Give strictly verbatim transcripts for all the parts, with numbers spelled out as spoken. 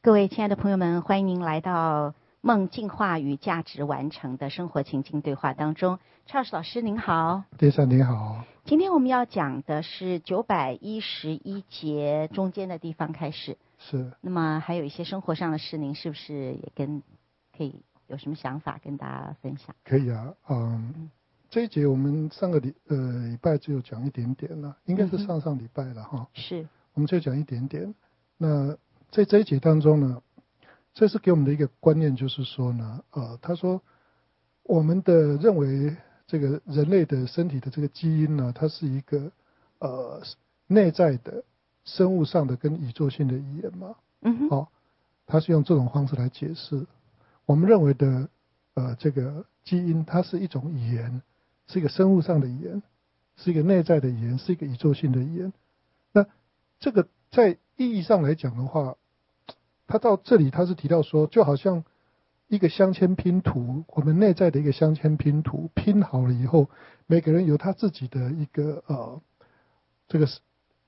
各位亲爱的朋友们，欢迎您来到梦进化与价值完成的生活情境对话当中。Charles 老师您好。 叶珊您好。 今天我们要讲的是九百一十一节中间的地方开始。 是。 那么还有一些生活上的事，您是不是也跟可以有什么想法跟大家分享？ 可以啊，嗯，嗯这一节我们上个礼呃礼拜只有讲一点点了，应该是上上礼拜了哈、嗯。 是。 我们就讲一点点。那在这一节当中呢，这是给我们的一个观念，就是说呢，呃，他说我们的认为这个人类的身体的这个基因呢，它是一个呃内在的生物上的跟宇宙性的语言嘛， 嗯哼， 好、哦，他是用这种方式来解释我们认为的呃这个基因，它是一种语言，是一个生物上的语言，是一个内在的语言，是一个宇宙性的语言。那这个在意义上来讲的话，他到这里他是提到说，就好像一个镶嵌拼图，我们内在的一个镶嵌拼图拼好了以后，每个人有他自己的一个呃这个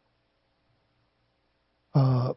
呃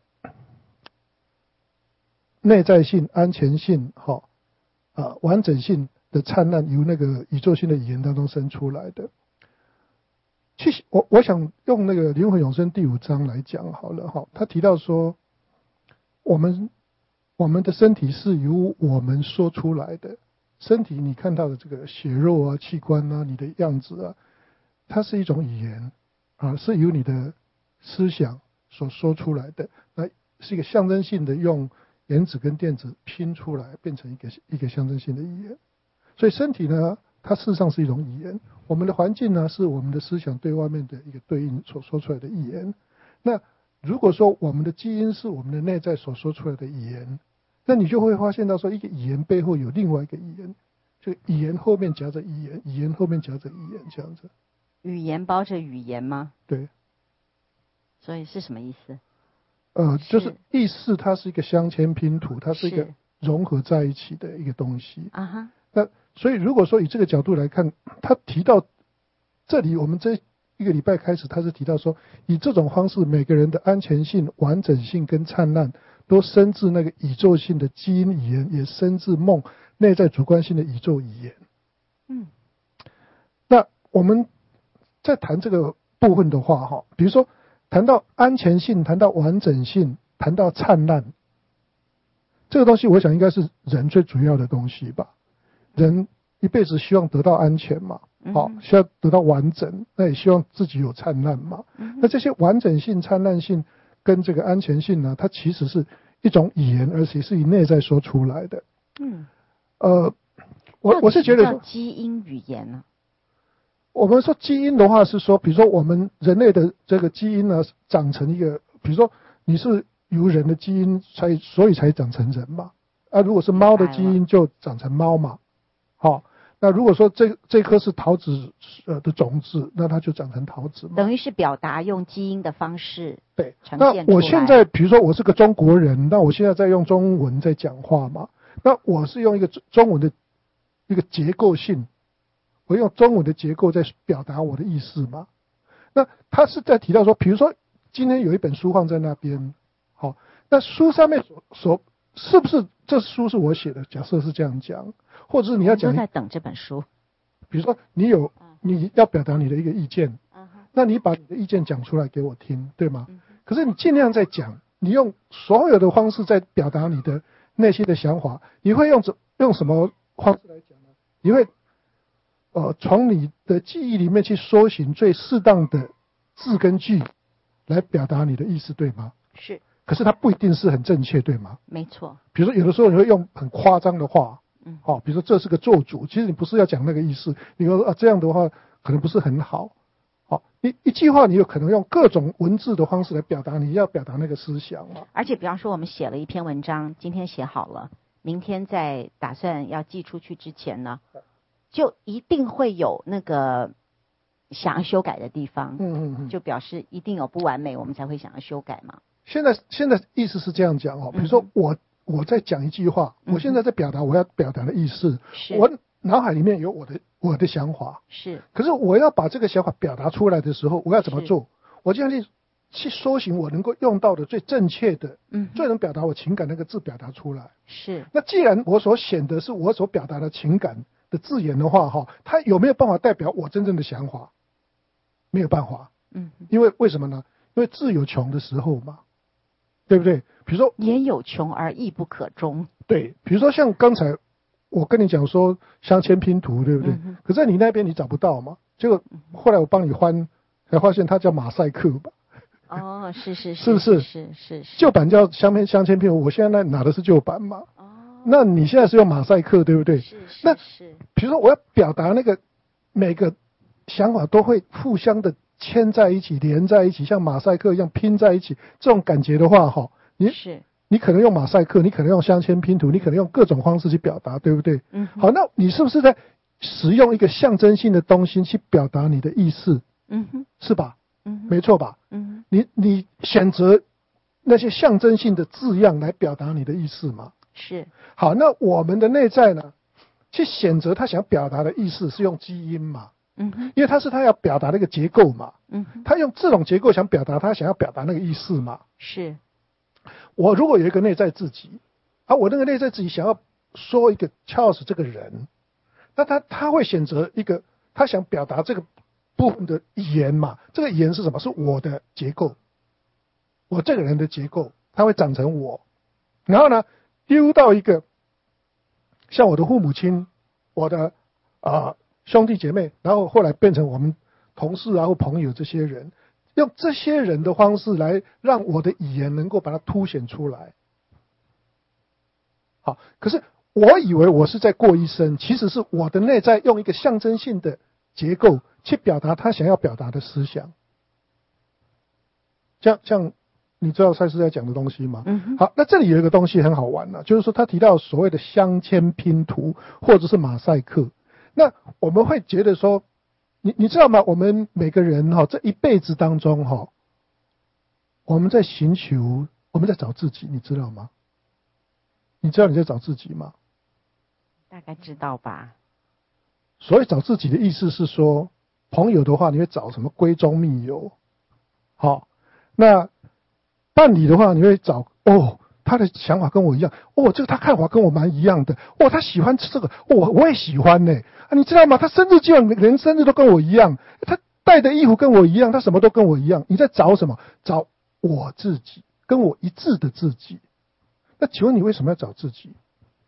内在性、安全性、哈、哦、啊完整性的灿烂，由那个宇宙性的语言当中生出来的。去，我我想用那个灵魂永生第五章来讲好了哈，他提到说，我们我们的身体是由我们说出来的，身体你看到的这个血肉啊、器官啊、你的样子啊，它是一种语言啊，是由你的思想所说出来的，那是一个象征性的，用原子跟电子拼出来，变成一个一个象征性的语言。所以身体呢，它事实上是一种语言，我们的环境呢，是我们的思想对外面的一个对应所说出来的语言。那如果说我们的基因是我们的内在所说出来的语言，那你就会发现到说，一个语言背后有另外一个语言，就语言后面夹着语言，语言后面夹着语言，这样子。 语言包着语言吗？ 对。 所以是什么意思？ 呃，就是意识它是一个镶嵌拼图，它是一个融合在一起的一个东西。 啊哈。 那所以如果说以这个角度来看，他提到这里，我们这一个礼拜开始，他是提到说，以这种方式，每个人的安全性、完整性跟灿烂，都生自那个宇宙性的基因语言，也生自梦内在主观性的宇宙语言。 嗯， 那我们在谈这个部分的话，哈，比如说谈到安全性，谈到完整性，谈到灿烂，这个东西，我想应该是人最主要的东西吧。人一辈子希望得到安全嘛，好、嗯，希望得到完整，那也希望自己有灿烂嘛。嗯、那这些完整性、灿烂性跟这个安全性呢，它其实是一种语言，而且是以内在说出来的。嗯，呃，我我是觉得基因语言呢、啊， 我们说基因的话是说，比如说我们人类的这个基因呢，长成一个，比如说你是由人的基因才，所以才长成人嘛。啊，如果是猫的基因就长成猫嘛。好、哦，那如果说这这颗是桃子呃的种子，那它就长成桃子嘛。 等于是表达用基因的方式对呈现出来。 那我现在比如说我是个中国人，那我现在在用中文在讲话嘛，那我是用一个中文的一个结构性，我用中文的结构在表达我的意思嘛。那他是在提到说，比如说今天有一本书放在那边，好、哦，那书上面所所是不是这书是我写的？假设是这样讲。或者是你要讲， 都在等这本书。 比如说，你有你要表达你的一个意见，嗯、那你把你的意见讲出来给我听，对吗？嗯、可是你尽量在讲，你用所有的方式在表达你的内心的想法。你会用用什么方式来讲呢？你会呃从你的记忆里面去搜寻最适当的字跟句来表达你的意思，对吗？ 是。 可是它不一定是很正确，对吗？ 没错。 比如说，有的时候你会用很夸张的话。嗯，好、哦，比如说这是个咒诅，其实你不是要讲那个意思，你说啊这样的话可能不是很好，好、哦，一一句话你有可能用各种文字的方式来表达你要表达那个思想嘛。 而且比方说我们写了一篇文章，今天写好了，明天在打算要寄出去之前呢，就一定会有那个想要修改的地方，嗯嗯嗯，就表示一定有不完美，我们才会想要修改嘛。 现在现在意思是这样讲哦，比如说我。嗯我在讲一句话，我现在在表达我要表达的意思，嗯、我脑海里面有我的我的想法， 是。 可是我要把这个想法表达出来的时候，我要怎么做？我这样去去搜寻我能够用到的最正确的， 嗯， 最能表达我情感那个字表达出来。 是。 那既然我所选的是我所表达的情感的字眼的话，哈，它有没有办法代表我真正的想法？没有办法。 嗯， 因为为什么呢？因为字有穷的时候嘛，对不对？比如说言有穷而意不可终。 对，比如说像刚才我跟你讲说镶嵌拼图，对不对？嗯、可在你那边你找不到嘛，结果后来我帮你翻，才发现它叫马赛克吧。 哦，是是是， 是不是？ 是是是。 旧版叫镶嵌镶嵌拼图，我现在拿的是旧版嘛。哦。那你现在是用马赛克，对不对？ 是是那是。 比如说我要表达那个每个想法都会互相的牵在一起、连在一起，像马赛克一样拼在一起，这种感觉的话，哈，你是你可能用马赛克，你可能用镶嵌拼图，你可能用各种方式去表达，对不对？嗯。好，那你是不是在使用一个象征性的东西去表达你的意思？嗯哼，是吧？嗯，没错吧？嗯，你你选择那些象征性的字样来表达你的意思吗？ 是。 好，那我们的内在呢，去选择他想表达的意思是用基因嘛？嗯哼，因为他是他要表达那个结构嘛。嗯哼，他用这种结构想表达他想要表达那个意思嘛？ 是。 我如果有一个内在自己，啊，我那个内在自己想要说一个 Charles 这个人，那他他会选择一个他想表达这个部分的语言嘛，这个语言是什么？是我的结构，我这个人的结构，它会长成我，然后呢，丢到一个像我的父母亲，我的啊、呃、兄弟姐妹，然后后来变成我们同事啊或朋友这些人，用这些人的方式来让我的语言能够把它凸显出来。好，可是我以为我是在过一生，其实是我的内在用一个象征性的结构去表达他想要表达的思想。像像你知道赛斯在讲的东西吗？嗯，好，那这里有一个东西很好玩了，就是说他提到所谓的镶嵌拼图或者是马赛克。那我们会觉得说，你你知道吗？我们每个人哈，这一辈子当中哈，我们在寻求，我们在找自己，你知道吗？你知道你在找自己吗？ 大概知道吧。 所以找自己的意思是说，朋友的话，你会找什么闺中密友？好，那伴侣的话，你会找哦，他的想法跟我一样，哦，这个他看法跟我蛮一样的，哦，他喜欢吃这个，哦，我也喜欢呢。啊，你知道吗？他生日基本连生日都跟我一样，他带的衣服跟我一样，他什么都跟我一样。你在找什么？找我自己，跟我一致的自己。那请问你为什么要找自己？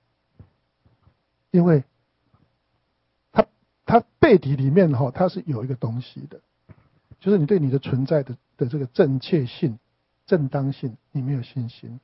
因为他他背底里面哈，它是有一个东西的，就是你对你的存在的的这个正确性、正当性，你没有信心，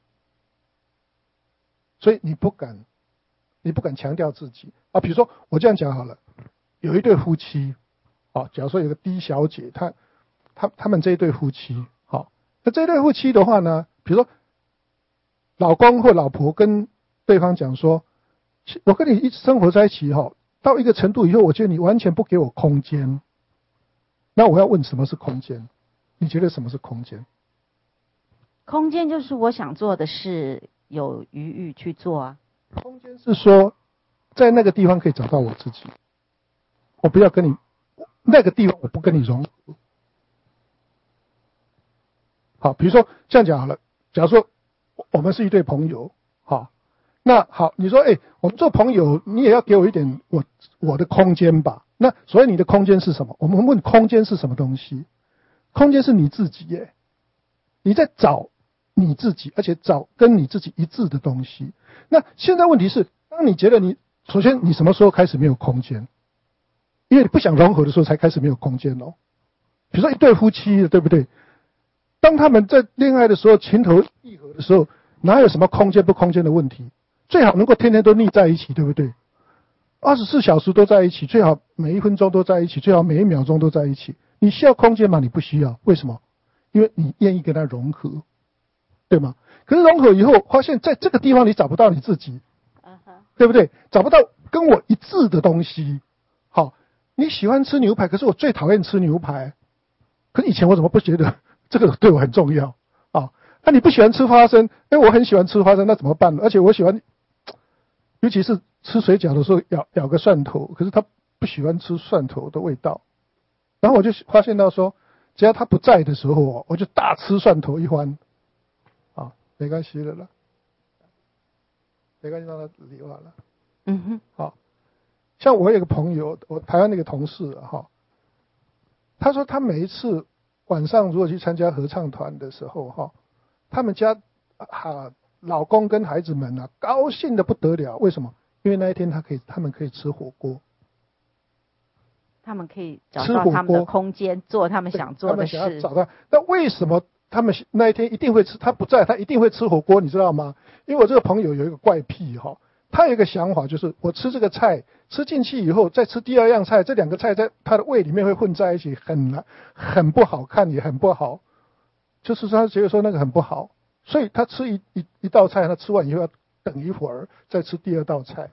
所以你不敢，你不敢强调自己啊。比如说我这样讲好了，有一对夫妻，啊，假如说有个 D 小姐，她她他们这一对夫妻，好，那这一对夫妻的话呢，比如说老公或老婆跟对方讲说，我跟你一直生活在一起哈，到一个程度以后，我觉得你完全不给我空间。那我要问，什么是空间？你觉得什么是空间？ 空间就是我想做的事有余裕去做啊。 空间是说，在那个地方可以找到我自己，我不要跟你那个地方，我不跟你融合。好，比如说这样讲好了，假如说我们是一对朋友，好，那好，你说，哎、欸，我们做朋友，你也要给我一点我我的空间吧？那所以你的空间是什么？我们问空间是什么东西？空间是你自己耶，你在找你自己，而且找跟你自己一致的东西。那现在问题是，当你觉得你首先你什么时候开始没有空间？因为你不想融合的时候才开始没有空间哦。比如说一对夫妻，对不对？当他们在恋爱的时候情投意合的时候，哪有什么空间不空间的问题？最好能够天天都腻在一起，对不对？二十四小时都在一起，最好每一分钟都在一起，最好每一秒钟都在一起。你需要空间吗？你不需要。为什么？因为你愿意跟他融合，对吗？可是融合以后，发现在这个地方你找不到你自己，对不对？找不到跟我一致的东西。好，你喜欢吃牛排，可是我最讨厌吃牛排。可是以前我怎么不觉得这个对我很重要啊？那你不喜欢吃花生，哎，我很喜欢吃花生，那怎么办呢？而且我喜欢，尤其是吃水饺的时候咬咬个蒜头，可是他不喜欢吃蒜头的味道。然后我就发现到说， 只要他不在的时候，我就大吃蒜头一番。啊，没关系的啦，没关系，让他理完了。 嗯哼， 好，像我有个朋友，我台湾那个同事哈，他说他每一次晚上如果去参加合唱团的时候哈，他们家啊老公跟孩子们啊高兴的不得了，为什么？因为那一天他可以，他们可以吃火锅。 他们可以找到他们的空间，做他们想做的事。他们想要找到， 那为什么他们那一天一定会吃？他不在，他一定会吃火锅，你知道吗？因为我这个朋友有一个怪癖哈，他有一个想法，就是我吃这个菜，吃进去以后再吃第二样菜，这两个菜在他的胃里面会混在一起，很难，很不好看，也很不好。就是他觉得说那个很不好，所以他吃一一一道菜，他吃完以后要等一会儿再吃第二道菜。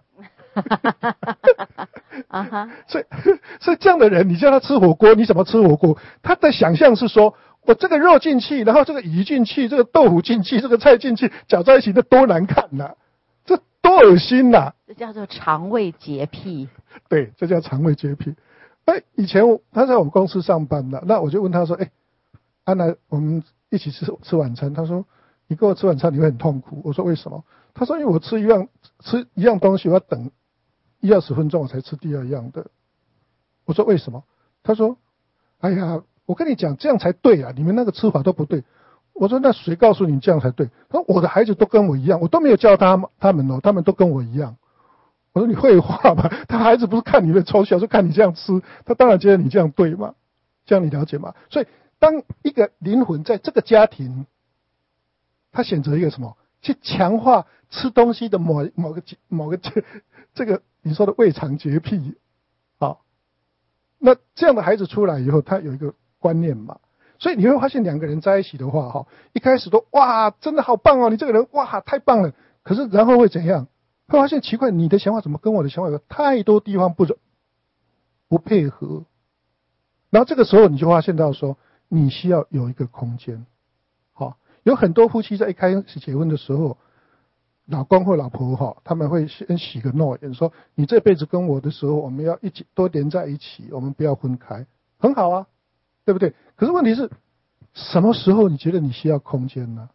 啊哈， 所以所以这样的人，你叫他吃火锅，你怎么吃火锅？他的想象是说，我这个肉进去，然后这个鱼进去，这个豆腐进去，这个菜进去，搅在一起，那多难看呐、啊！这多恶心呐、啊！ 这叫做肠胃洁癖。 对，这叫肠胃洁癖。哎，以前我他在我们公司上班的，那我就问他说：“哎，安来，我们一起吃吃晚餐。”他说：“你跟我吃晚餐，你会很痛苦。”我说：“为什么？”他说：“因为我吃一样吃一样东西，我要等一二十分钟我才吃第二样的。”我说：“为什么？”他说：“哎呀，我跟你讲，这样才对啊！你们那个吃法都不对。”我说：“那谁告诉你这样才对？”他说：“我的孩子都跟我一样，我都没有教他们他们哦，他们都跟我一样。”我说：“你废话吧？他孩子不是看你的从小，是看你这样吃，他当然觉得你这样对嘛。这样你了解吗？所以，当一个灵魂在这个家庭，他选择一个什么？去强化吃东西的某某个某个这这个你说的胃肠洁癖，好，那这样的孩子出来以后，他有一个观念嘛，所以你会发现两个人在一起的话，哈，一开始都哇，真的好棒哦，你这个人哇太棒了，可是然后会怎样？会发现奇怪，你的想法怎么跟我的想法有太多地方不不配合，然后这个时候你就发现到说，你需要有一个空间。有很多夫妻在一开始结婚的时候，老公或老婆哈，他们会先许个诺言，说你这辈子跟我的时候，我们要一起多连在一起，我们不要分开，很好啊，对不对？可是问题是，什么时候你觉得你需要空间呢？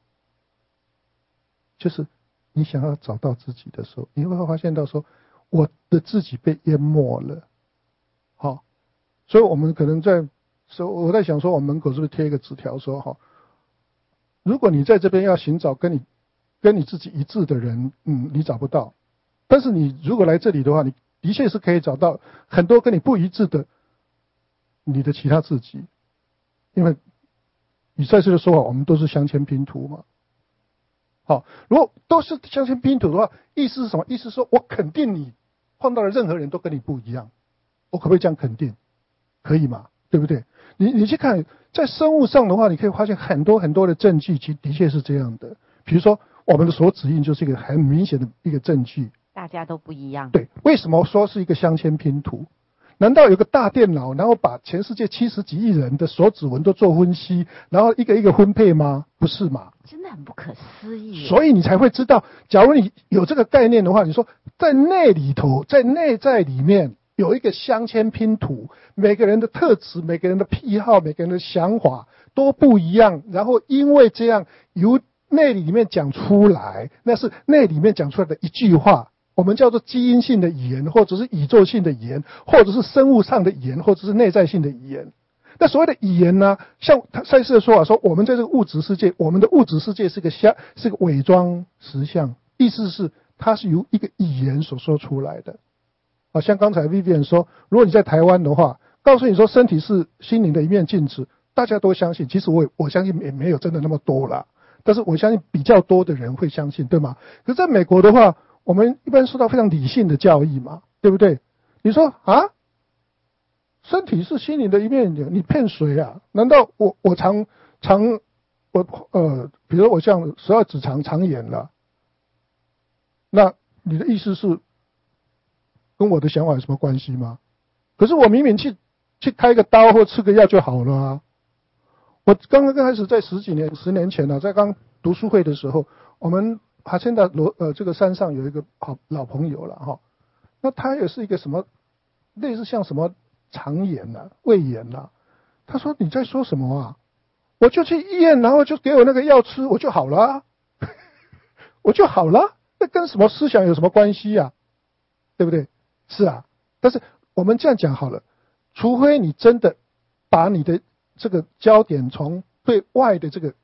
就是你想要找到自己的时候，你会发现到说，我的自己被淹没了，好，所以我们可能在说，我在想说，我们门口是不是贴一个纸条说哈？如果你在这边要寻找跟你跟你自己一致的人，嗯，你找不到。但是你如果来这里的话，你的确是可以找到很多跟你不一致的你的其他自己。因为以赛斯的说法，我们都是镶嵌拼图嘛。好，如果都是镶嵌拼图的话，意思是什么？意思是说我肯定你碰到的任何人都跟你不一样，我可不可以这样肯定？可以吗？对不对？你你去看，在生物上的话，你可以发现很多很多的证据，其实的确是这样的。比如说，我们的手指印就是一个很明显的一个证据。 大家都不一样。 对，为什么说是一个镶嵌拼图？难道有个大电脑，然后把全世界七十几亿人的手指纹都做分析，然后一个一个分配吗？不是嘛？ 真的很不可思议。 所以你才会知道，假如你有这个概念的话，你说在内里头，在内在里面。有一个镶嵌拼图，每个人的特质、每个人的癖好、每个人的想法都不一样，然后因为这样由内里面讲出来，那是内里面讲出来的一句话，我们叫做基因性的语言，或者是宇宙性的语言，或者是生物上的语言，或者是内在性的语言。那所谓的语言呢，像赛斯的说法说，我们在这个物质世界，我们的物质世界是个相，是个伪装实相，意思是它是由一个语言所说出来的。好像刚才 Vivian 说，如果你在台湾的话，告诉你说身体是心灵的一面镜子，大家都相信。其实我我相信也没有真的那么多啦，但是我相信比较多的人会相信，对吗？可是在美国的话，我们一般受到非常理性的教育嘛，对不对？你说啊，身体是心灵的一面镜，你骗谁啊？难道我我常常我呃，比如我像十二指肠肠炎了，那你的意思是？跟我的想法有什么关系吗？可是我明明去去开个刀或吃个药就好了啊！我刚刚开始在十几年、十年前呢、啊，在刚读书会的时候，我们哈现在罗呃这个山上有一个好老朋友了哈，那他也是一个什么类似像什么肠炎呐、啊、胃炎呐、啊， 他说你在说什么啊？我就去医院，然后就给我那个药吃，我就好了啊，我就好了，那跟什么思想有什么关系啊？对不对？是啊，但是我们这样讲好了，除非你真的把你的这个焦点从对外的这个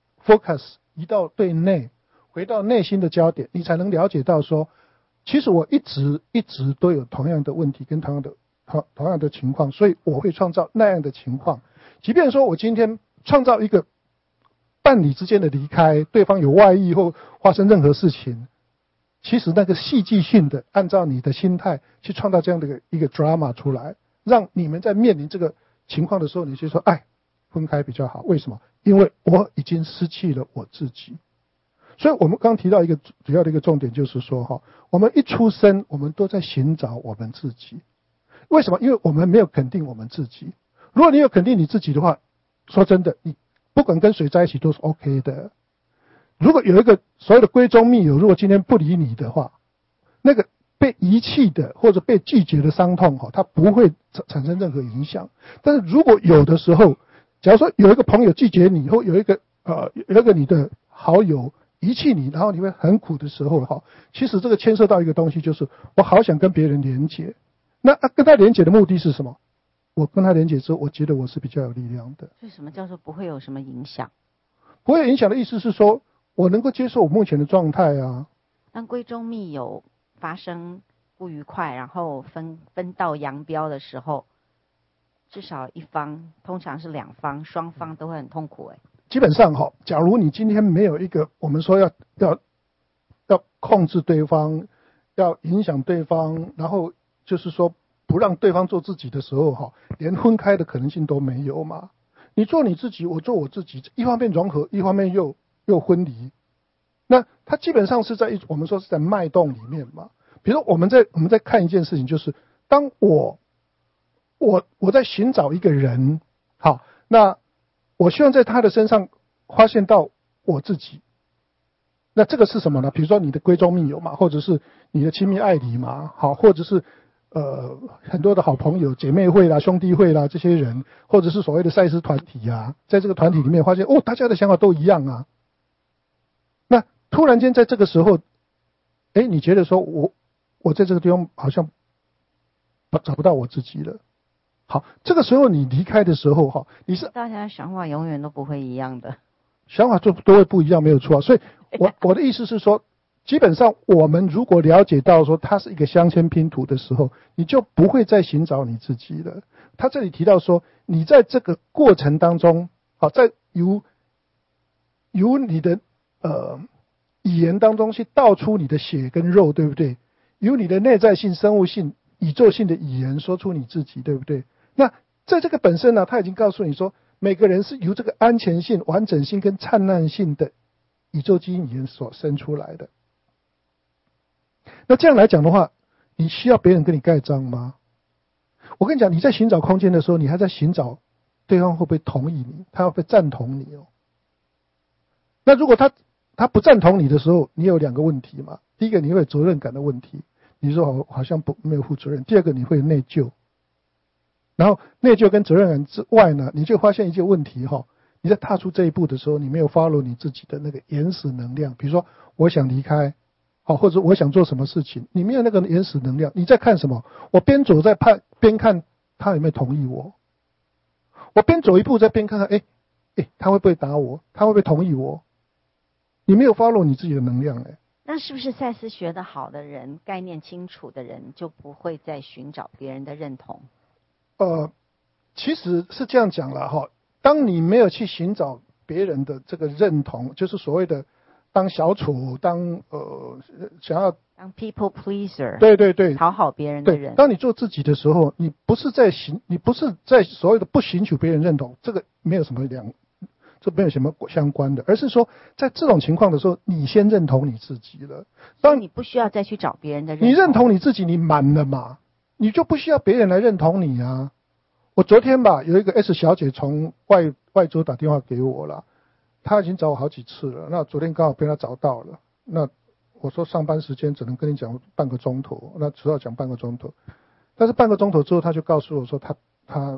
focus 移到对内，回到内心的焦点，你才能了解到说，其实我一直一直都有同样的问题跟同样的同同样的情况，所以我会创造那样的情况。即便说我今天创造一个伴侣之间的离开，对方有外遇或发生任何事情，其实那个戏剧性的按照你的心态去创造这样的一个一个 drama 出来，让你们在面临这个情况的时候，你就说哎，分开比较好。为什么？因为我已经失去了我自己。所以我们刚提到一个主要的一个重点，就是说哈，我们一出生我们都在寻找我们自己。为什么？因为我们没有肯定我们自己。如果你有肯定你自己的话，说真的，你不管跟谁在一起都是 OK 的。如果有一个所谓的闺中密友，如果今天不理你的话，那个被遗弃的或者被拒绝的伤痛哈，它不会产生任何影响。但是如果有的时候，假如说有一个朋友拒绝你，或有一个呃有一个你的好友遗弃你，然后你会很苦的时候哈，其实这个牵涉到一个东西，就是我好想跟别人连结。那、啊、跟他连结的目的是什么？我跟他连结之后，我觉得我是比较有力量的。 所以什么叫做不会有什么影响？ 不会有影响的意思是说，我能够接受我目前的状态啊。 当闺中密友发生不愉快，然后分分道扬镳的时候，至少一方，通常是两方，双方都会很痛苦。哎， 基本上哈，假如你今天没有一个我们说要要要控制对方，要影响对方，然后就是说不让对方做自己的时候哈，连分开的可能性都没有嘛。你做你自己，我做我自己，一方面融合，一方面又又分离。那它基本上是在一我们说是在脉动里面嘛。比如说我们在我们在看一件事情，就是当我我我在寻找一个人，好，那我希望在他的身上发现到我自己。那这个是什么呢？比如说你的闺中密友嘛，或者是你的亲密爱侣嘛，好，或者是呃很多的好朋友、姐妹会啦、兄弟会啦这些人，或者是所谓的赛斯团体啊，在这个团体里面发现哦，大家的想法都一样啊。那突然间在这个时候，哎，你觉得说我我在这个地方好像找不到我自己了。好，这个时候你离开的时候哈，你是大家想法永远都不会一样的， 想法就都会不一样，没有错啊。所以我我的意思是说，基本上我们如果了解到说它是一个镶嵌拼图的时候，你就不会再寻找你自己了。他这里提到说，你在这个过程当中，好，在由由你的呃语言当中去道出你的血跟肉，对不对？由你的内在性、生物性、宇宙性的语言说出你自己，对不对？那在这个本身呢，他已经告诉你说，每个人是由这个安全性、完整性跟灿烂性的宇宙基因语言所生出来的。那这样来讲的话，你需要别人跟你盖章吗？我跟你讲，你在寻找空间的时候，你还在寻找对方会不会同意你，他会不会赞同你哦。那如果他他不赞同你的时候，你有两个问题嘛。第一个，你会有责任感的问题，你说我好像不没有负责任。第二个，你会有内疚。然后内疚跟责任感之外呢，你就发现一些问题哈。你在踏出这一步的时候，你没有 follow 你自己的那个原始能量，比如说我想离开，好，或者我想做什么事情，你没有那个原始能量，你在看什么？我边走在看边看他有没有同意我，我边走一步在边看看，哎哎，他会不会打我？他会不会同意我？你没有 follow 你自己的能量哎。 那是不是赛斯学得好的人，概念清楚的人，就不会再寻找别人的认同？ 呃，其实是这样讲了哈。当你没有去寻找别人的这个认同，就是所谓的当小丑，当呃想要当 people pleaser， 对对对， 讨好别人的人。 当你做自己的时候，你不是在寻，你不是在所谓的不寻求别人认同，这个没有什么两，这没有什么相关的，而是说在这种情况的时候，你先认同你自己了。 当你不需要再去找别人的认同， 你认同你自己，你满了嘛，你就不需要别人来认同你啊。我昨天吧，有一个 S 小姐从外外州打电话给我了，她已经找我好几次了。那昨天刚好被她找到了，那我说上班时间只能跟你讲半个钟头，那只要讲半个钟头。但是半个钟头之后，她就告诉我说她她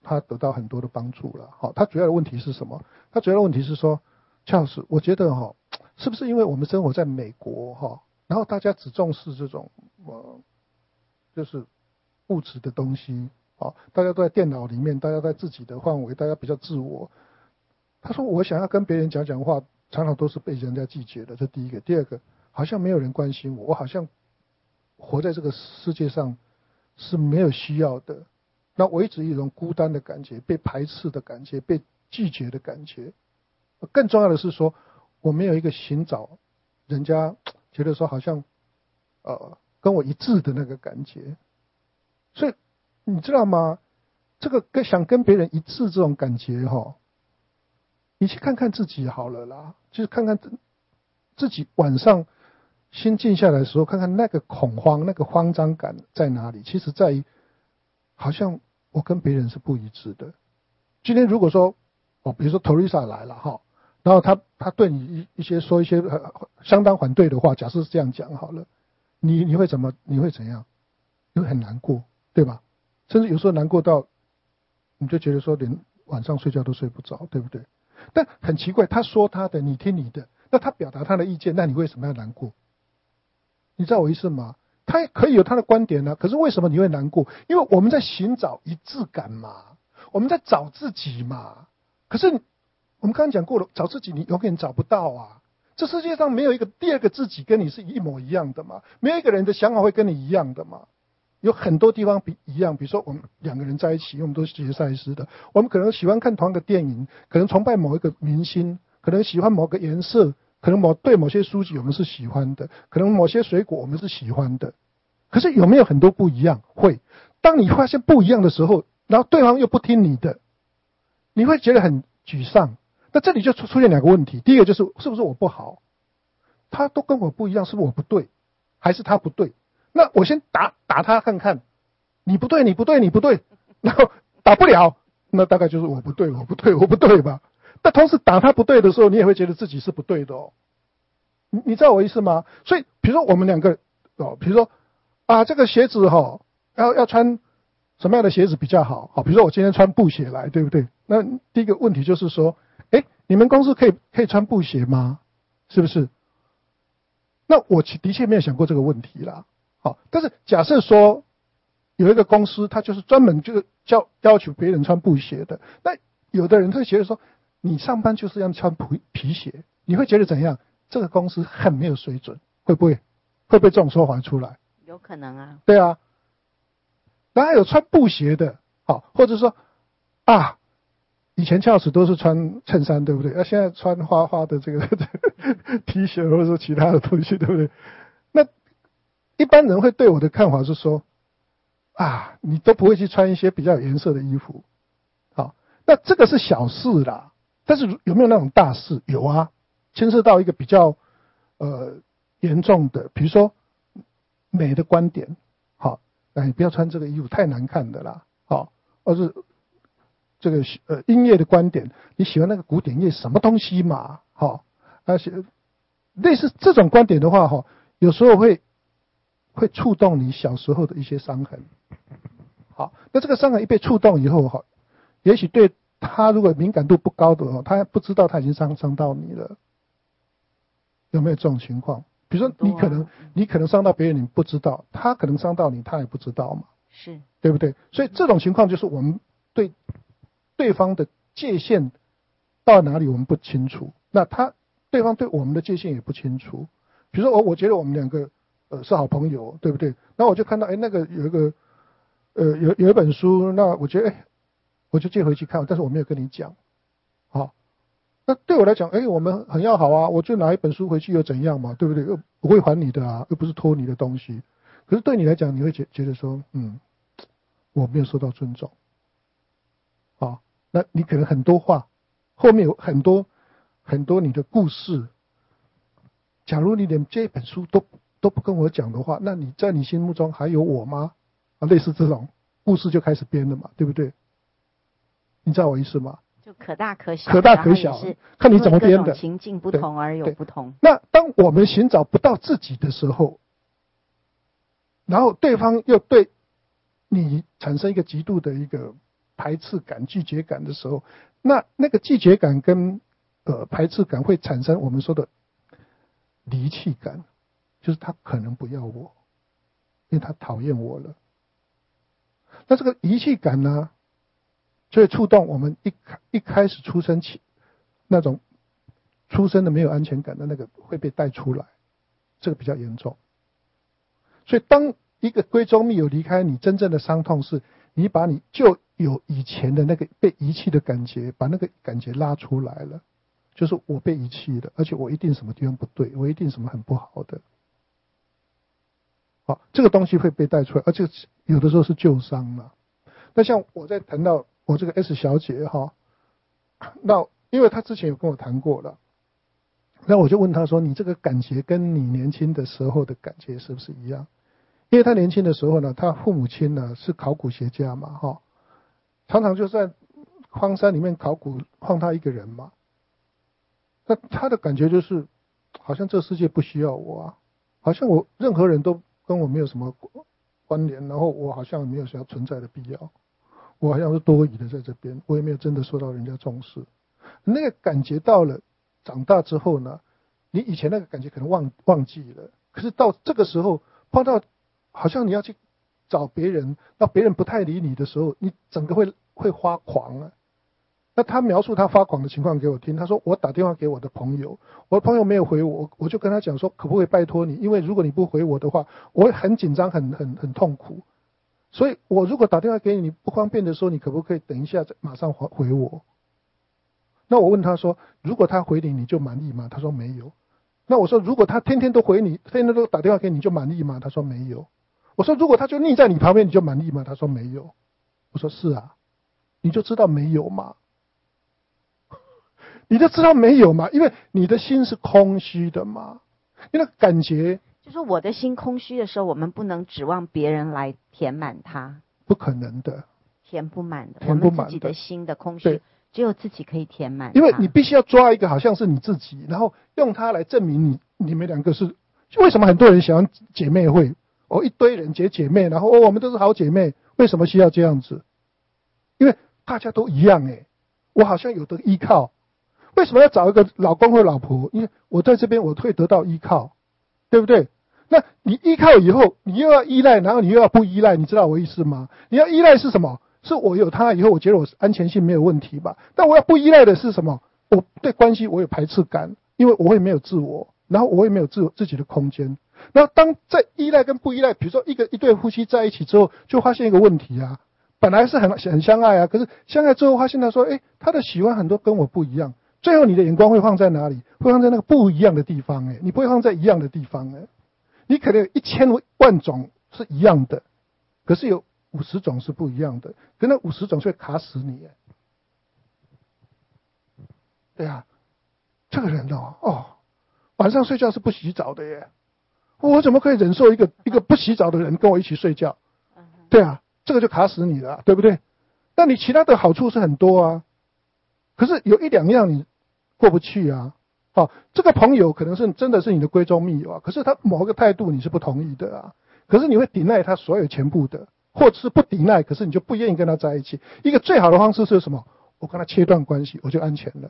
他得到很多的帮助了。好，他主要的问题是什么？他主要的问题是说，邱老师，我觉得哈，是不是因为我们生活在美国哈，然后大家只重视这种呃，就是物质的东西，好，大家都在电脑里面，大家在自己的范围，大家比较自我。他说我想要跟别人讲讲话，常常都是被人家拒绝的，这第一个。第二个，好像没有人关心我，我好像活在这个世界上是没有需要的。那我一直有一种孤单的感觉，被排斥的感觉，被拒绝的感觉。更重要的是说，我没有一个寻找人家觉得说好像呃跟我一致的那个感觉。所以你知道吗？这个跟想跟别人一致这种感觉哈，你去看看自己好了啦，就是看看自己晚上心静下来的时候，看看那个恐慌、那个慌张感在哪里。其实在于，好像我跟别人是不一致的。今天如果说哦，比如说 Teresa 来了哈，然后他他对你一一些说一些、呃、相当反对的话，假设是这样讲好了，你你会怎么？你会怎样？你会很难过，对吧？甚至有时候难过到，你就觉得说连晚上睡觉都睡不着，对不对？但很奇怪，他说他的，你听你的，那他表达他的意见，那你为什么要难过？你知道我意思吗？他可以有他的观点呢、啊，可是为什么你会难过？因为我们在寻找一致感嘛，我们在找自己嘛。可是我们刚刚讲过了，找自己你永远找不到啊。这世界上没有一个第二个自己跟你是一模一样的嘛，没有一个人的想法会跟你一样的嘛。有很多地方比一样，比如说我们两个人在一起，我们都是学赛事的，我们可能喜欢看同一个电影，可能崇拜某一个明星，可能喜欢某个颜色，可能某对某些书籍我们是喜欢的，可能某些水果我们是喜欢的。可是有没有很多不一样？会。当你发现不一样的时候，然后对方又不听你的，你会觉得很沮丧。那这里就出现两个问题，第一个就是是不是我不好？他都跟我不一样，是不是我不对？还是他不对？那我先打打他看看，你不对，你不对，你不对，然后打不了，那大概就是我不对，我不对，我不对吧？但同时打他不对的时候，你也会觉得自己是不对的哦。你你知道我意思吗？所以比如说我们两个哦，比如说啊，这个鞋子哈、哦，要要穿什么样的鞋子比较好？好，比如说我今天穿布鞋来，对不对？那第一个问题就是说，哎，你们公司可以可以穿布鞋吗？是不是？那我的确没有想过这个问题啦。好，但是假设说有一个公司，他就是专门就是叫要求别人穿布鞋的，那有的人会觉得说，你上班就是要穿皮皮鞋，你会觉得怎样？这个公司很没有水准，会不会？会不会这种说法出来？ 有可能啊。 对啊，然后有穿布鞋的，好，或者说啊，以前教室都是穿衬衫，对不对？那、啊、现在穿花花的这个T 恤或者说其他的东西，对不对？那一般人会对我的看法是说，啊，你都不会去穿一些比较有颜色的衣服，好，那这个是小事啦。但是有没有那种大事？有啊，牵涉到一个比较呃严重的，比如说美的观点，好，哎，不要穿这个衣服太难看的啦，好，或是这个呃音乐的观点，你喜欢那个古典乐什么东西嘛，好，而且类似这种观点的话，哈，有时候会。会触动你小时候的一些伤痕，好，那这个伤痕一被触动以后，哈，也许对他如果敏感度不高的哦，他不知道他已经伤伤到你了，有没有这种情况？比如说你可能、啊、你可能伤到别人，你不知道，他可能伤到你，他也不知道嘛， 是对不对？所以这种情况就是我们对对方的界限到哪里我们不清楚，那他对方对我们的界限也不清楚。比如说我我觉得我们两个。呃，是好朋友，对不对？那我就看到，哎，那个有一个，呃，有有一本书，那我觉得，哎，我就借回去看，但是我没有跟你讲，好，那对我来讲，哎，我们很要好啊，我就拿一本书回去又怎样嘛，对不对？又不会还你的啊，又不是偷你的东西。可是对你来讲，你会觉觉得说，嗯，我没有受到尊重，好，那你可能很多话，后面有很多很多你的故事，假如你连这本书都。都不跟我讲的话，那你在你心目中还有我吗？啊，类似这种故事就开始编了嘛，对不对？你知道我意思吗？ 就可大可小， 可大可小，看你怎么编的。 情境不同而有不同。 那当我们寻找不到自己的时候，然后对方又对你产生一个极度的一个排斥感、拒绝感的时候，那那个拒绝感跟呃排斥感会产生我们说的离弃感，就是他可能不要我，因为他讨厌我了。那这个离弃感呢，就会触动我们一开一开始出生起那种出生的没有安全感的那个会被带出来，这个比较严重。所以当一个闺中密友离开你，真正的伤痛是你把你就有以前的那个被遗弃的感觉，把那个感觉拉出来了，就是我被遗弃了，而且我一定什么地方不对，我一定什么很不好的。好，这个东西会被带出来，而且有的时候是旧伤嘛。那像我在谈到我这个 S 小姐哈，那因为她之前有跟我谈过了，那我就问她说：“你这个感觉跟你年轻的时候的感觉是不是一样？”因为她年轻的时候呢，她父母亲呢是考古学家嘛，哈，常常就在荒山里面考古，放她一个人嘛。那她的感觉就是，好像这世界不需要我啊，好像我任何人都跟我没有什么关联，然后我好像没有想要存在的必要，我好像是多余的在这边，我也没有真的受到人家重视。那个感觉到了长大之后呢，你以前那个感觉可能忘忘记了，可是到这个时候碰到好像你要去找别人，那别人不太理你的时候，你整个会会发狂啊。那他描述他发狂的情况给我听，他说我打电话给我的朋友，我的朋友没有回我，我就跟他讲说可不可以拜托你，因为如果你不回我的话，我会很紧张很很很痛苦，所以我如果打电话给你，你不方便的时候，你可不可以等一下再马上回我？那我问他说，如果他回你你就满意吗？他说没有。那我说如果他天天都回你，天天都打电话给你就满意吗？他说没有。我说如果他就腻在你旁边你就满意吗？他说没有。我说是啊，你就知道没有嘛，你就知道没有嘛，因为你的心是空虚的嘛，因为感觉就是我的心空虚的时候，我们不能指望别人来填满它， 不可能的， 填不满的， 填不满的我们自己的心的空虚，只有自己可以填满。 因为你必须要抓一个好像是你自己，然后用它来证明你你们两个是。为什么很多人喜欢姐妹会？哦，一堆人结姐妹，然后哦我们都是好姐妹，为什么需要这样子？因为大家都一样哎、欸，我好像有的依靠。为什么要找一个老公或老婆？因为我在这边我会得到依靠，对不对？那你依靠以后，你又要依赖，然后你又要不依赖，你知道我意思吗？你要依赖是什么？是我有他以后，我觉得我安全性没有问题吧？但我要不依赖的是什么？我对关系我有排斥感，因为我会没有自我，然后我也没有自自己的空间。然后当在依赖跟不依赖，比如说一个一对夫妻在一起之后，就发现一个问题啊，本来是很很相爱啊，可是相爱之后发现他说，哎，他的喜欢很多跟我不一样。最后你的眼光会放在哪里？会放在那个不一样的地方，哎，你不会放在一样的地方，哎，你可能有一千万种是一样的，可是有五十种是不一样的，可那五十种会卡死你，哎，对啊，这个人哦，哦，晚上睡觉是不洗澡的耶，我怎么可以忍受一个一个不洗澡的人跟我一起睡觉？对啊，这个就卡死你了，对不对？那你其他的好处是很多啊，可是有一两样你过不去啊。哦，这个朋友可能是真的是你的闺中密友啊，可是他某个态度你是不同意的啊，可是你会抵赖他所有全部的，或者是不抵赖，可是你就不愿意跟他在一起。一个最好的方式是什么？我跟他切断关系，我就安全了，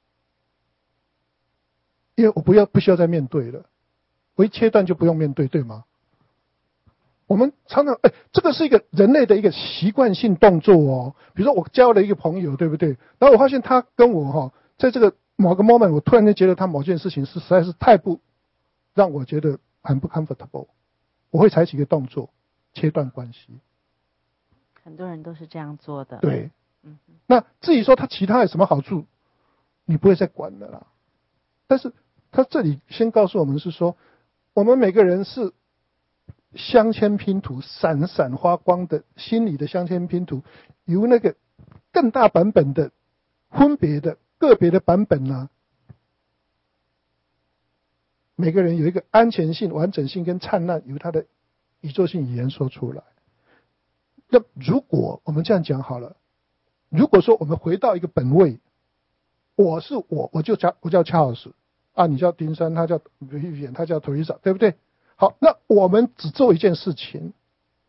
因为我不要不需要再面对了，我一切断就不用面对，对吗？我们常常哎，这个是一个人类的一个习惯性动作哦。比如说我交了一个朋友，对不对？然后我发现他跟我哈、哦，在这个某个 moment， 我突然间觉得他某件事情是实在是太不让我觉得很不 comfortable， 我会采取一个动作，切断关系。 很多人都是这样做的。 对，嗯，那至于说他其他有什么好处，你不会再管了啦。但是他这里先告诉我们是说，我们每个人是镶嵌拼图，闪闪发光的心理的镶嵌拼图，由那个更大版本的分别的个别的版本呢、啊，每个人有一个安全性、完整性跟灿烂，由他的宇宙性语言说出来。那如果我们这样讲好了，如果说我们回到一个本位，我是我，我就叫我叫 Charles 啊，你叫丁山，他叫 Vivian， 他叫 Teresa， 对不对？好，那我们只做一件事情，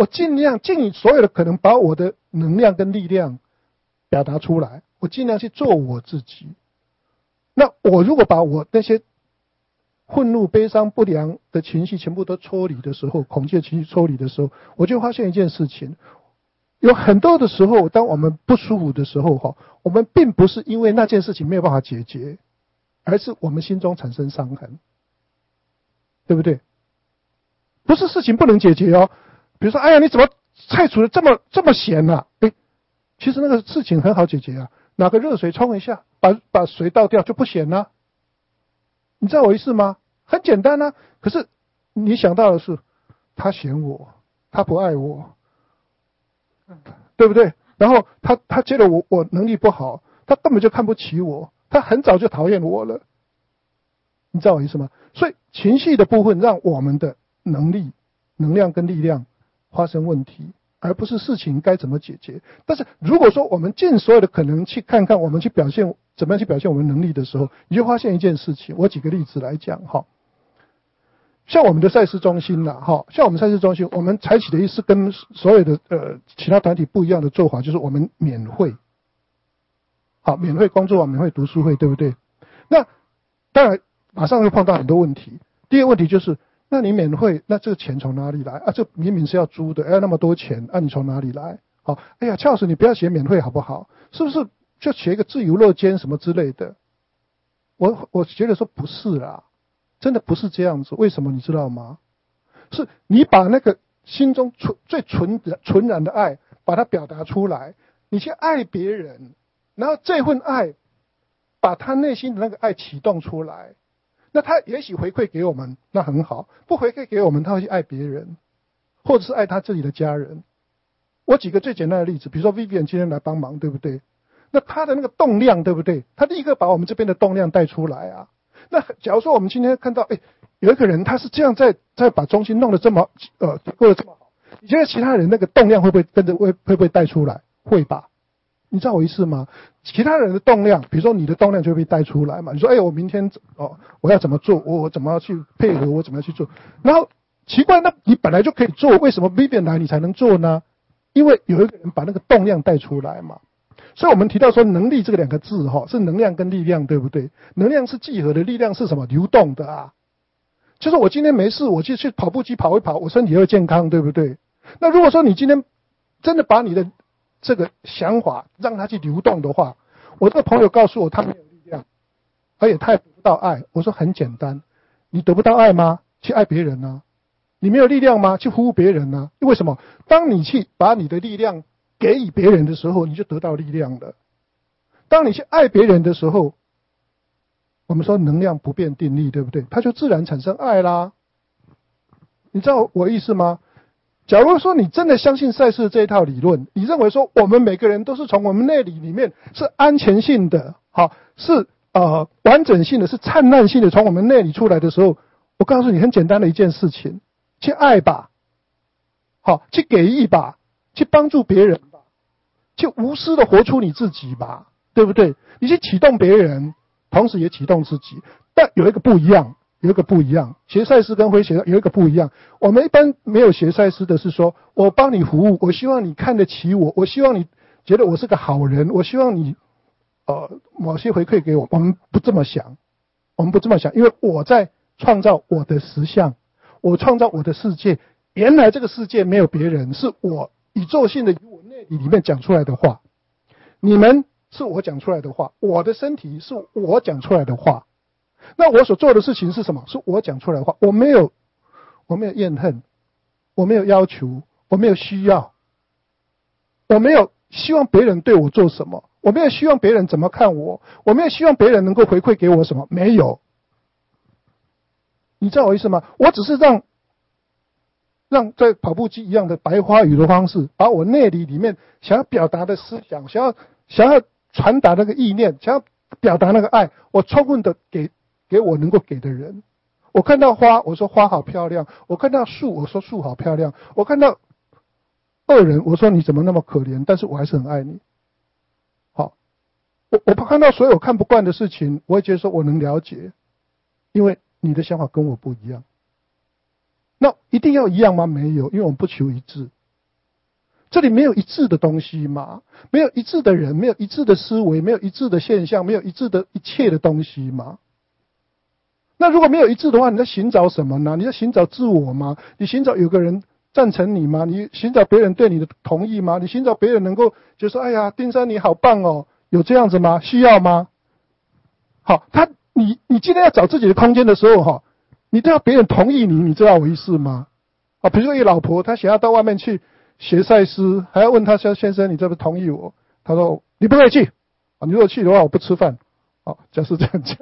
我尽量尽所有的可能把我的能量跟力量表达出来，我尽量去做我自己。那我如果把我那些愤怒、悲伤、不良的情绪全部都抽离的时候，恐惧的情绪抽离的时候，我就发现一件事情，有很多的时候，当我们不舒服的时候，我们并不是因为那件事情没有办法解决，而是我们心中产生伤痕，对不对？不是事情不能解决哦。比如说，哎呀，你怎么菜煮的这么这么咸啊？哎，其实那个事情很好解决啊，拿个热水冲一下，把把水倒掉就不咸了。你知道我意思吗？很简单啊。可是你想到的是，他嫌我，他不爱我，对不对？然后他他觉得我我能力不好，他根本就看不起我，他很早就讨厌我了。你知道我意思吗？所以情绪的部分让我们的能力、能量跟力量发生问题，而不是事情该怎么解决。但是如果说我们尽所有的可能去看看我们去表现怎么样去表现我们能力的时候，你就发现一件事情。我举个例子来讲哈，像我们的赛事中心啦，哈，像我们赛事中心，我们采取的一是跟所有的呃其他团体不一样的做法，就是我们免费，好，免费工作网、免费读书会，对不对？那当然马上会碰到很多问题。第一个问题就是，那你免费，那这个钱从哪里来啊？这明明是要租的，要那么多钱，啊，你从哪里来？好，哎呀，邱老师，你不要写免费好不好？是不是就写一个自由乐间什么之类的？我我觉得说不是啦，真的不是这样子。为什么你知道吗？是你把那个心中纯最纯纯然的爱，把它表达出来，你去爱别人，然后这份爱，把他内心的那个爱启动出来。那他也许回馈给我们，那很好；不回馈给我们，他会去爱别人，或者是爱他自己的家人。我举个最简单的例子，比如说 Vivian 今天来帮忙，对不对？那他的那个动量，对不对？他立刻把我们这边的动量带出来啊。那假如说我们今天看到，哎，有一个人他是这样在在把中心弄得这么呃过得这么好，你觉得其他人那个动量会不会跟着会会不会带出来？会吧？你知道我意思吗？其他人的动量，比如说你的动量就会被带出来嘛。你说，哎，我明天哦，我要怎么做？我我怎么要去配合？我怎么要去做？然后奇怪，那你本来就可以做，为什么 Vivian 来你才能做呢？因为有一个人把那个动量带出来嘛。所以我们提到说能力这个两个字哈，是能量跟力量，对不对？能量是聚合的，力量是什么？流动的啊。就是我今天没事，我就去跑步机跑一跑，我身体会健康，对不对？那如果说你今天真的把你的这个想法让他去流动的话，我这个朋友告诉我他没有力量，而且他也得不到爱。我说很简单，你得不到爱吗？去爱别人啊。你没有力量吗？去服务别人啊。为什么？当你去把你的力量给予别人的时候，你就得到力量了。当你去爱别人的时候，我们说能量不变定律，对不对？它就自然产生爱啦。你知道我意思吗？假如说你真的相信赛斯这一套理论，你认为说我们每个人都是从我们内里里面是安全性的，好，是呃完整性的，是灿烂性的，从我们内里出来的时候，我告诉你很简单的一件事情，去爱吧，好，去给予吧，去帮助别人吧，去无私的活出你自己吧，对不对？你去启动别人，同时也启动自己，但有一个不一样。有一个不一样，学赛斯跟非学有一个不一样。我们一般没有学赛斯的是说，我帮你服务，我希望你看得起我，我希望你觉得我是个好人，我希望你呃某些回馈给我。我们不这么想，我们不这么想，因为我在创造我的实相，我创造我的世界。原来这个世界没有别人，是我宇宙性的由我内里里面讲出来的话。你们是我讲出来的话，我的身体是我讲出来的话。那我所做的事情是什么？是我讲出来的话，我没有，我没有怨恨，我没有要求，我没有需要，我没有希望别人对我做什么，我没有希望别人怎么看我，我没有希望别人能够回馈给我什么，没有。你知道我意思吗？我只是让，让在跑步机一样的白花语的方式，把我内里里面想要表达的思想，想要想要传达那个意念，想要表达那个爱，我充分的给。给我能够给的人，我看到花，我说花好漂亮；我看到树，我说树好漂亮；我看到恶人，我说你怎么那么可怜？但是我还是很爱你。好，我我看到所有看不惯的事情，我会觉得说我能了解，因为你的想法跟我不一样。那一定要一样吗？没有，因为我们不求一致。 这里没有一致的东西嘛，没有一致的人，没有一致的思维，没有一致的现象，没有一致的一切的东西嘛。那如果没有一致的话，你在寻找什么呢？你在寻找自我吗？你寻找有个人赞成你吗？你寻找别人对你的同意吗？你寻找别人能够就说，哎呀，丁山你好棒哦，有这样子吗？需要吗？好，他你你今天要找自己的空间的时候哈，你都要别人同意你，你知道我意思吗？啊，比如说一老婆她想要到外面去学赛斯，还要问他说先生你这不同意我？他说你不可以去啊，你如果去的话我不吃饭。好，就是这样讲。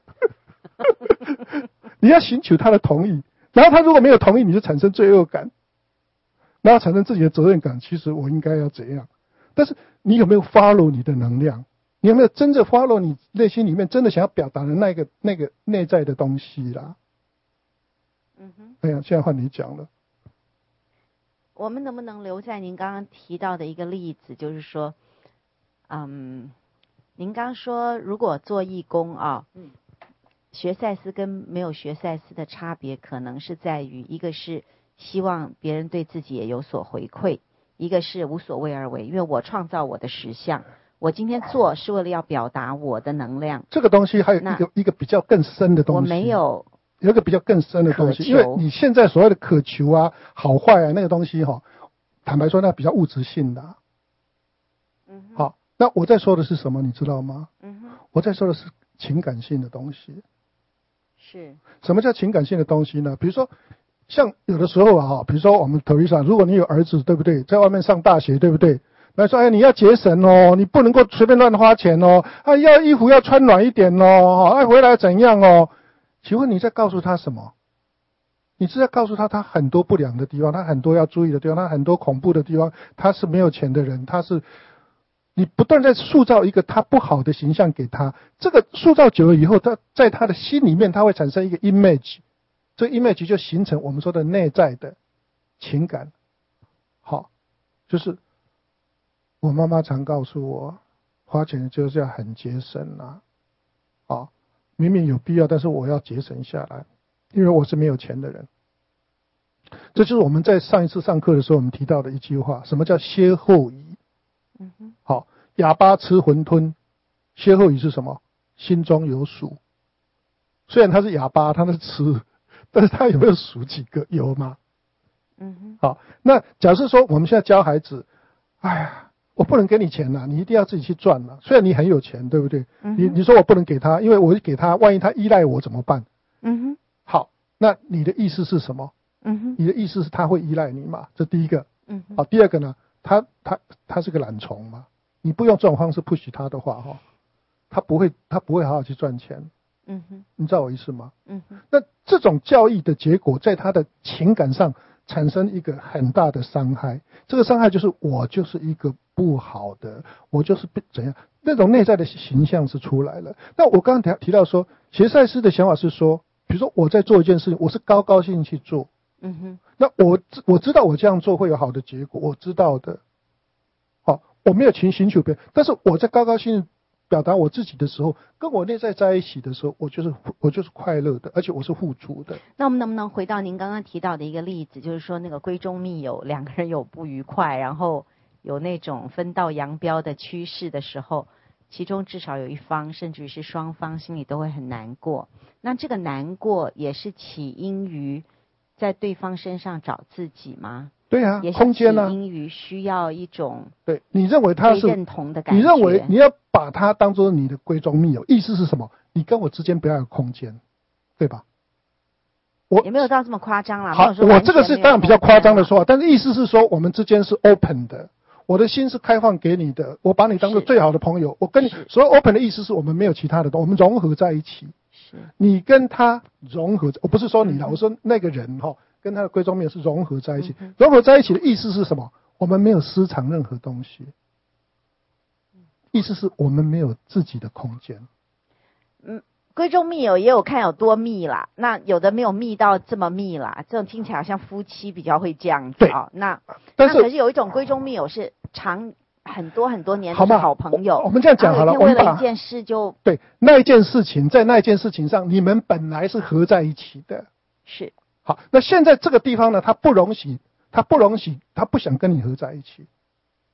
你要寻求他的同意，然后他如果没有同意，你就产生罪恶感，然后产生自己的责任感。其实我应该要怎样？但是你有没有 follow 你的能量？你有没有真正 follow 你内心里面真的想要表达的那个那个内在的东西啦？嗯哼。哎呀，现在换你讲了。 我们能不能留在您刚刚提到的一个例子，就是说，嗯，您刚说如果做义工啊，嗯，学赛斯跟没有学赛斯的差别，可能是在于一个是希望别人对自己也有所回馈，一个是无所谓而为，因为我创造我的实相，我今天做是为了要表达我的能量。 这个东西还有一个一个比较更深的东西。 我没有。 有一个比较更深的东西，因为你现在所谓的渴求啊、好坏啊那个东西哈，坦白说那比较物质性的、啊。嗯。好，那我在说的是什么，你知道吗？嗯哼。我在说的是情感性的东西。 是。什么叫情感性的东西呢？比如说，像有的时候啊，比如说我们Teresa，如果你有儿子，对不对？在外面上大学，对不对？那说哎，你要节省哦，你不能够随便乱花钱哦，啊，要衣服要穿暖一点哦，哎，回来怎样哦？请问你在告诉他什么？你是在告诉他他很多不良的地方，他很多要注意的地方，他很多恐怖的地方，他是没有钱的人，他是你不断在塑造一个他不好的形象给他。这个塑造久了以后，他在他的心里面他会产生一个 image， 这个 image 就形成我们说的内在的情感。好，就是我妈妈常告诉我，花钱就是要很节省啊，好。明明有必要，但是我要节省下来，因为我是没有钱的人。这就是我们在上一次上课的时候我们提到的一句话，什么叫歇后语？嗯哼。好，哑巴吃馄饨，歇后语是什么？心中有数。虽然他是哑巴，他是吃，但是他有没有数几个？有吗？嗯哼。好，那假设说我们现在教孩子，哎呀。我不能给你钱了，你一定要自己去赚了。虽然你很有钱，对不对？嗯、你你说我不能给他，因为我给他，万一他依赖我怎么办？嗯哼。好，那你的意思是什么？嗯哼。你的意思是他会依赖你嘛？这第一个。嗯哼。好，第二个呢？他他他是个懒虫嘛？你不用这种方式 push 他的话，哈，他不会他不会好好去赚钱。嗯哼。你知道我意思吗？嗯哼。那这种教育的结果，在他的情感上产生一个很大的伤害。这个伤害就是我就是一个不好的，我就是怎样，那种内在的形象是出来了。那我刚刚提到说，学赛斯的想法是说，比如说我在做一件事情，我是高高兴去做，嗯哼，那我我知道我这样做会有好的结果，我知道的，好，我没有寻寻求别人，但是我在高高兴表达我自己的时候，跟我内在在一起的时候，我就是我就是快乐的，而且我是富足的。 那我们能不能回到您刚刚提到的一个例子，就是说那个闺中密友，两个人有不愉快，然后有那种分道扬镳的趋势的时候，其中至少有一方，甚至于是双方心里都会很难过。那这个难过也是起因于在对方身上找自己吗？ 对啊，空间呢、啊？ 也是起因于需要一种对，你认为他是认同的感觉， 你认为你要把他当作你的闺中密友，意思是什么？你跟我之间不要有空间，对吧？ 我也没有到这么夸张啦。 好，我这个是当然比较夸张的说法，但是意思是说我们之间是 open 的，我的心是开放给你的，我把你当作最好的朋友。我跟你所谓 open 的意思是我们没有其他的东西，我们融合在一起。是，你跟他融合，我不是说你啦，嗯、我说那个人哈。跟他的闺中密友是融合在一起、嗯，融合在一起的意思是什么？我们没有私藏任何东西，意思是我们没有自己的空间。 嗯，闺中密友也有看有多密啦，那有的没有密到这么密啦，这种听起来好像夫妻比较会这样子啊、哦。那但是那可是有一种闺中密友是长很多很多年都是好朋友。 我, 我们这样讲好了， 为了一件事就对那一件事情，在那一件事情上，你们本来是合在一起的， 是。 好，那现在这个地方呢，他不容许，他不容许，他不想跟你合在一起。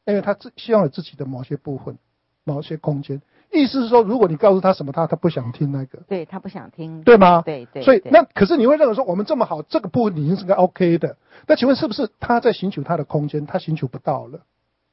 因为他自希望有自己的某些部分、某些空间。意思是说，如果你告诉他什么，他他不想听那个， 对他不想听， 对吗？ 对对。 所以那可是你会认为说，我们这么好，这个部分已经是个 OK 的。那请问是不是他在寻求他的空间，他寻求不到了？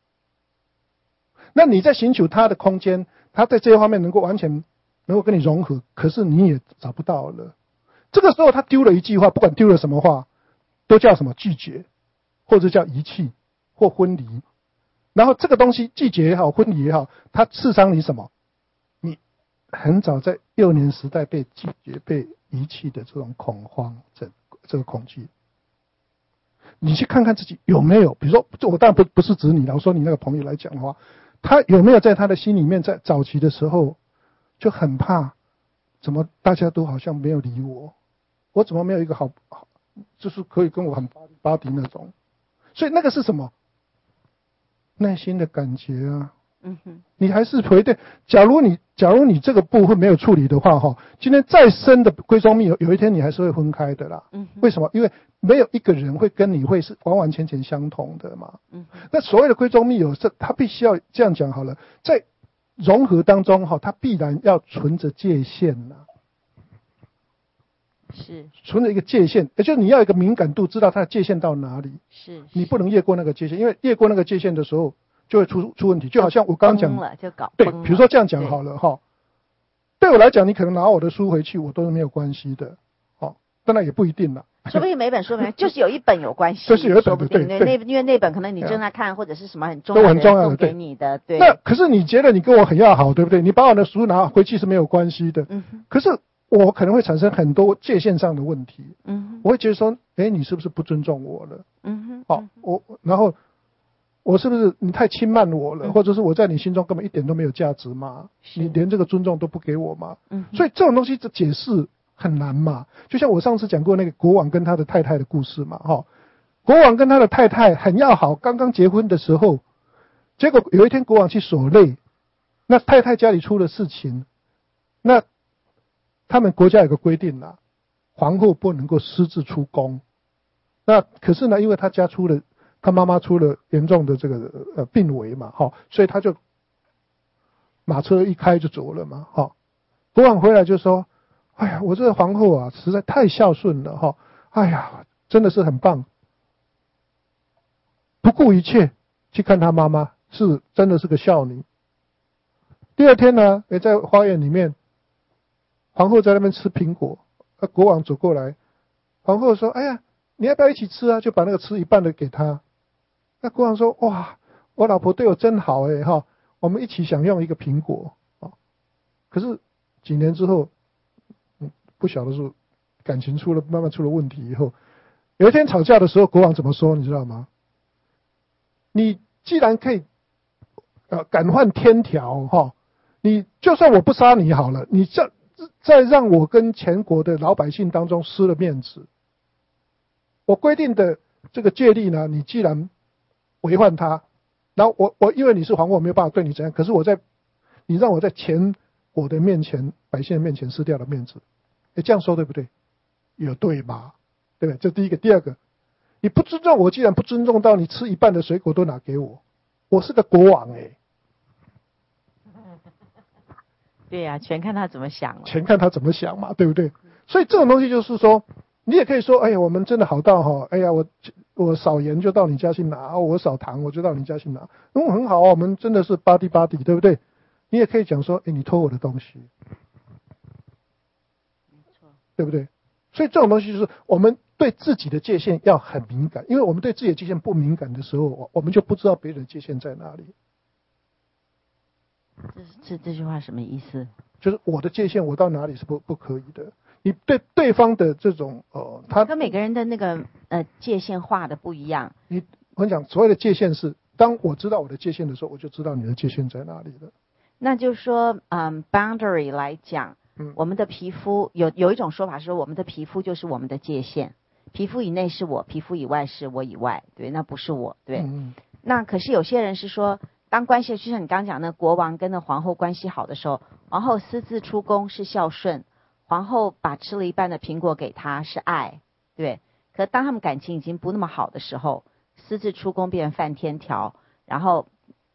那你在寻求他的空间，他在这一方面能够完全能够跟你融合，可是你也找不到了。这个时候他丢了一句话，不管丢了什么话，都叫什么拒绝，或者叫遗弃或分离。然后这个东西拒绝也好，分离也好，它刺伤你什么？你很早在幼年时代被拒绝、被遗弃的这种恐慌，这这个恐惧。你去看看自己有没有，比如说，我当然不不是指你了，我说你那个朋友来讲的话，他有没有在他的心里面，在早期的时候就很怕，怎么大家都好像没有理我，我怎么没有一个好，就是可以跟我很巴迪那种，所以那个是什么？内心的感觉啊。 嗯哼， 你还是回对。假如你假如你这个部分没有处理的话，哈，今天再深的闺中密友，有一天你还是会分开的啦。 嗯， 为什么？因为没有一个人会跟你会是完完全全相同的嘛。 嗯， 那所谓的闺中密友，是他必须要这样讲好了，在融合当中哈，他必然要存着界限呐。 是存着一个界限，也就是你要有一个敏感度，知道它的界限到哪里。 是， 你不能越过那个界限，因为越过那个界限的时候就会出出问题。就好像我刚刚讲了，就搞对，比如说这样讲好了哈。对我来讲，你可能拿我的书回去，我都是没有关系的。哦，当然也不一定啦。 说不定每本书里面就是有一本有关系， 就是有一本对对对，那因为那本可能你正在看或者是什么很重要的， 很重要的送给你的，对。 那可是你觉得你跟我很要好，对不对？你把我的书拿回去是没有关系的。 嗯。 可是我可能会产生很多界限上的问题。 嗯。 我会觉得说，哎，你是不是不尊重我了？ 嗯哼。 好，我然后我是不是你太轻慢我了，嗯、或者是我在你心中根本一点都没有价值吗？你连这个尊重都不给我吗？嗯。所以这种东西的解释很难嘛。就像我上次讲过那个国王跟他的太太的故事嘛，哈，国王跟他的太太很要好，刚刚结婚的时候，结果有一天国王去守累，那太太家里出了事情，那他们国家有个规定啦，皇后不能够私自出宫。那可是呢，因为他家出了，他妈妈出了严重的这个呃病危嘛，哈，所以他就马车一开就走了嘛，哈。国王回来就说：“哎呀，我这个皇后啊，实在太孝顺了，哈，哎呀，真的是很棒，不顾一切去看他妈妈，是真的是个孝女。”第二天呢，也在花园里面。皇后在那边吃苹果，啊，国王走过来，皇后说：“哎呀，你要不要一起吃啊？”就把那个吃一半的给他。那国王说：“哇，我老婆对我真好哎哈，我们一起享用一个苹果啊。”可是几年之后，嗯，不晓得是感情出了慢慢出了问题以后，有一天吵架的时候，国王怎么说？你知道吗？你既然可以，呃，敢换天条哈，你就算我不杀你好了，你这。再让我跟全国的老百姓当中失了面子，我规定的这个戒律呢，你既然违反它，然后我我因为你是皇后，我没有办法对你怎样，可是我在你让我在全国的面前、百姓的面前失掉了面子，哎，这样说对不对？有对吧？对不对？这第一个，第二个，你不尊重我，既然不尊重到你吃一半的水果都拿给我，我是个国王哎、欸。 对呀、啊，全看他怎么想了。 全看他怎么想嘛，对不对？所以这种东西就是说，你也可以说，哎呀，我们真的好到哈，哎呀，我我少盐就到你家去拿，我少糖我就到你家去拿，嗯，很好啊，我们真的是巴蒂巴蒂，对不对？你也可以讲说，哎，你偷我的东西， 没错， 对不对？所以这种东西就是我们对自己的界限要很敏感，因为我们对自己的界限不敏感的时候，我们就不知道别人的界限在哪里。 这这这句话什么意思？ 就是我的界限，我到哪里是不不可以的？你对对方的这种呃，他跟每个人的那个呃界限画的不一样。 你我讲所谓的界限是，当我知道我的界限的时候，我就知道你的界限在哪里了。 那就是说，嗯 ，boundary 来讲，嗯，我们的皮肤有有一种说法是说，我们的皮肤就是我们的界限，皮肤以内是我，皮肤以外是我以外，对，那不是我，对。嗯、那可是有些人是说。当关系就像你刚刚讲的，国王跟那皇后关系好的时候，皇后私自出宫是孝顺，皇后把吃了一半的苹果给他是爱，对。可当他们感情已经不那么好的时候，私自出宫变成犯天条，然后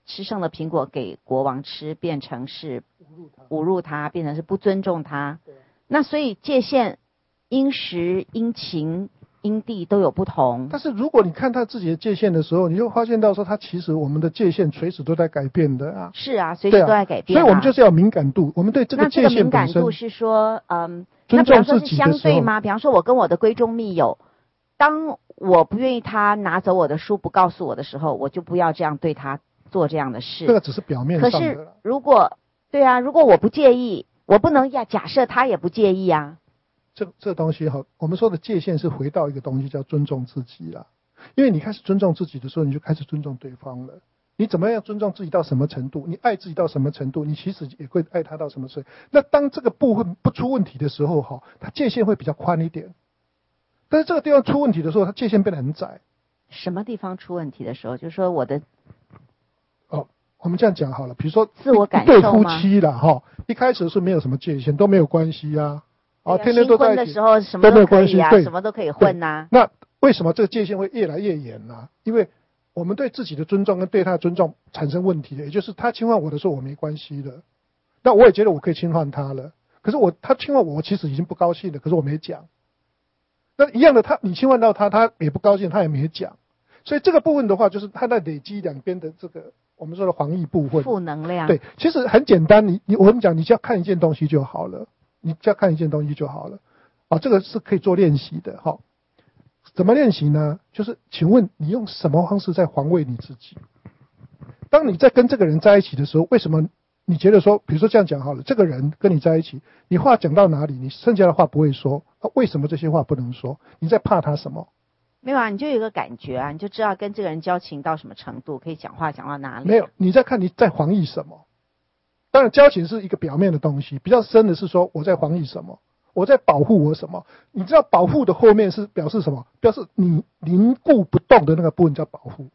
吃剩的苹果给国王吃，变成是侮辱他，变成是不尊重他。那所以界限因时因情因地都有不同。 但是如果你看他自己的界限的时候，你就发现到说，他其实我们的界限随时都在改变的啊。 是啊，随时都在改变、啊啊。 所以我们就是要敏感度，我们对这个界限本身。 那这个敏感度是说，嗯， 尊重自己的时候， 那比方说是相对吗？比方说我跟我的闺中密友，当我不愿意他拿走我的书不告诉我的时候，我就不要这样对他做这样的事。 这个只是表面上的。 可是如果对啊，如果我不介意，我不能呀，假设他也不介意啊。 这这东西哈，我们说的界限是回到一个东西叫尊重自己啦。因为你开始尊重自己的时候，你就开始尊重对方了。你怎么样尊重自己到什么程度？你爱自己到什么程度？你其实也会爱他到什么程度？那当这个部分不出问题的时候哈，它界限会比较宽一点。但是这个地方出问题的时候，它界限变得很窄。 什么地方出问题的时候，就是说我的哦，我们这样讲好了，比如说自我感受吗？对夫妻啦哈，一开始是没有什么界限，都没有关系啊， 啊， 天天都在一起新婚的时候什么都没有关系， 对，什么都可以混呐、啊。 那为什么这个界限会越来越严呢、啊？因为我们对自己的尊重跟对他的尊重产生问题了，也就是他侵犯我的时候我没关系了，那我也觉得我可以侵犯他了，可是我他侵犯我，我其实已经不高兴了，可是我没讲。那一样的，他你侵犯到他，他也不高兴，他也没讲，所以这个部分的话，就是他在累积两边的这个我们说的防疫部分， 负能量。 对，其实很简单，你你我们讲，你只要看一件东西就好了，你只要看一件东西就好了，啊，这个是可以做练习的，哈。怎么练习呢？就是请问你用什么方式在防卫你自己？当你在跟这个人在一起的时候，为什么你觉得说，比如说这样讲好了，这个人跟你在一起，你话讲到哪里，你剩下的话不会说，那为什么这些话不能说？你在怕他什么？ 没有啊，你就有一个感觉啊，你就知道跟这个人交情到什么程度，可以讲话讲到哪里、啊。 没有，你在看你在防御什么？当然，交情是一个表面的东西，比较深的是说我在防御什么。我在保护我什么？你知道保护的后面是表示什么？表示你凝固不动的那个部分叫保护。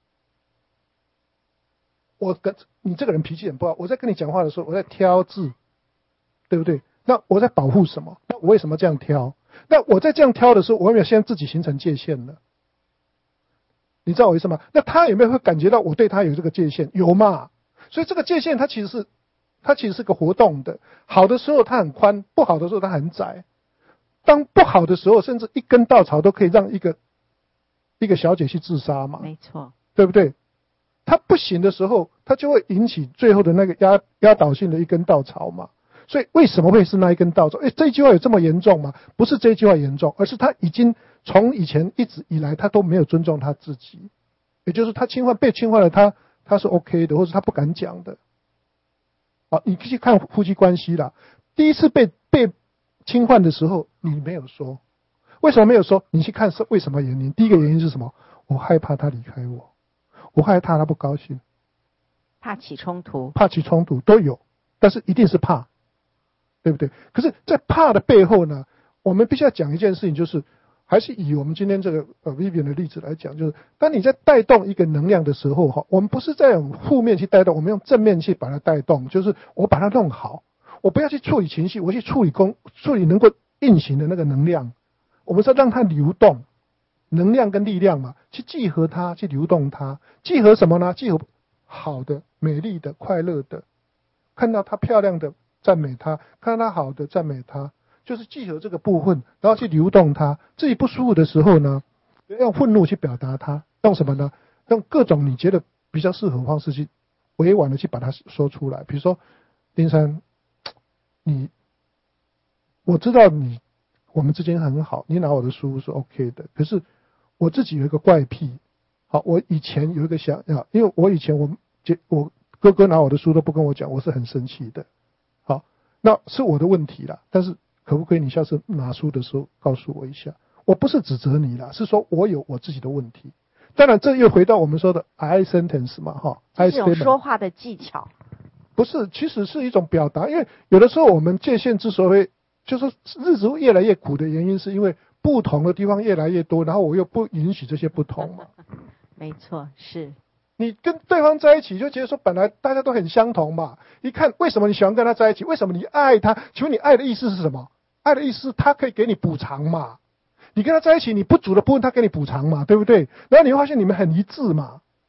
我跟你这个人脾气很不好，我在跟你讲话的时候，我在挑字，对不对？那我在保护什么？那我为什么这样挑？那我在这样挑的时候，我有没有先自己形成界限呢？你知道我意思吗？那他有没有会感觉到我对他有这个界限？有嘛？所以这个界限它其实是。它其实是个活动的，好的时候它很宽，不好的时候它很窄。当不好的时候，甚至一根稻草都可以让一个一个小姐去自杀嘛， 没错， 对不对？它不行的时候，它就会引起最后的那个压压倒性的一根稻草嘛。所以为什么会是那一根稻草？诶，这一句话有这么严重吗？不是这一句话严重，而是他已经从以前一直以来他都没有尊重他自己，也就是他侵犯被侵犯了他，他是 OK 的，或者他不敢讲的。好，你去看夫妻关系啦。第一次被被侵犯的时候，你没有说，为什么没有说？你去看是为什么原因？第一个原因是什么？我害怕他离开我，我害怕他不高兴， 怕起冲突， 怕起冲突都有，但是一定是怕，对不对？可是，在怕的背后呢，我们必须要讲一件事情，就是还是以我们今天这个呃 Vivian 的例子来讲，就是当你在带动一个能量的时候哈，我们不是在用负面去带动，我们用正面去把它带动，就是我把它弄好，我不要去处理情绪，我去处理功处理能够运行的那个能量，我们是要让它流动，能量跟力量嘛，去集合它，去流动它，集合什么呢？集合好的、美丽的、快乐的，看到它漂亮的赞美它，看到它好的赞美它。就是集合这个部分，然后去流动它。自己不舒服的时候呢，用愤怒去表达它，用什么呢？用各种你觉得比较适合的方式去委婉的去把它说出来。比如说，丁山，你我知道你我们之间很好，你拿我的书是 OK 的，可是我自己有一个怪癖。好，我以前有一个想要，因为我以前我我哥哥拿我的书都不跟我讲，我是很生气的。好，那是我的问题啦，但是。可不可以你下次拿书的时候告诉我一下？我不是指责你啦，是说我有我自己的问题。当然，这又回到我们说的 I sentence 嘛，哈， 这是一种说话的技巧。 不是，其实是一种表达。因为有的时候我们界限之所以就是日子越来越苦的原因，是因为不同的地方越来越多，然后我又不允许这些不同嘛。 没错，是。 你跟对方在一起，就觉得说本来大家都很相同嘛。一看为什么你喜欢跟他在一起？为什么你爱他？请问你爱的意思是什么？爱的意思是他可以给你补偿嘛，你跟他在一起，你不足的部分他给你补偿嘛，对不对？然后你会发现你们很一致嘛，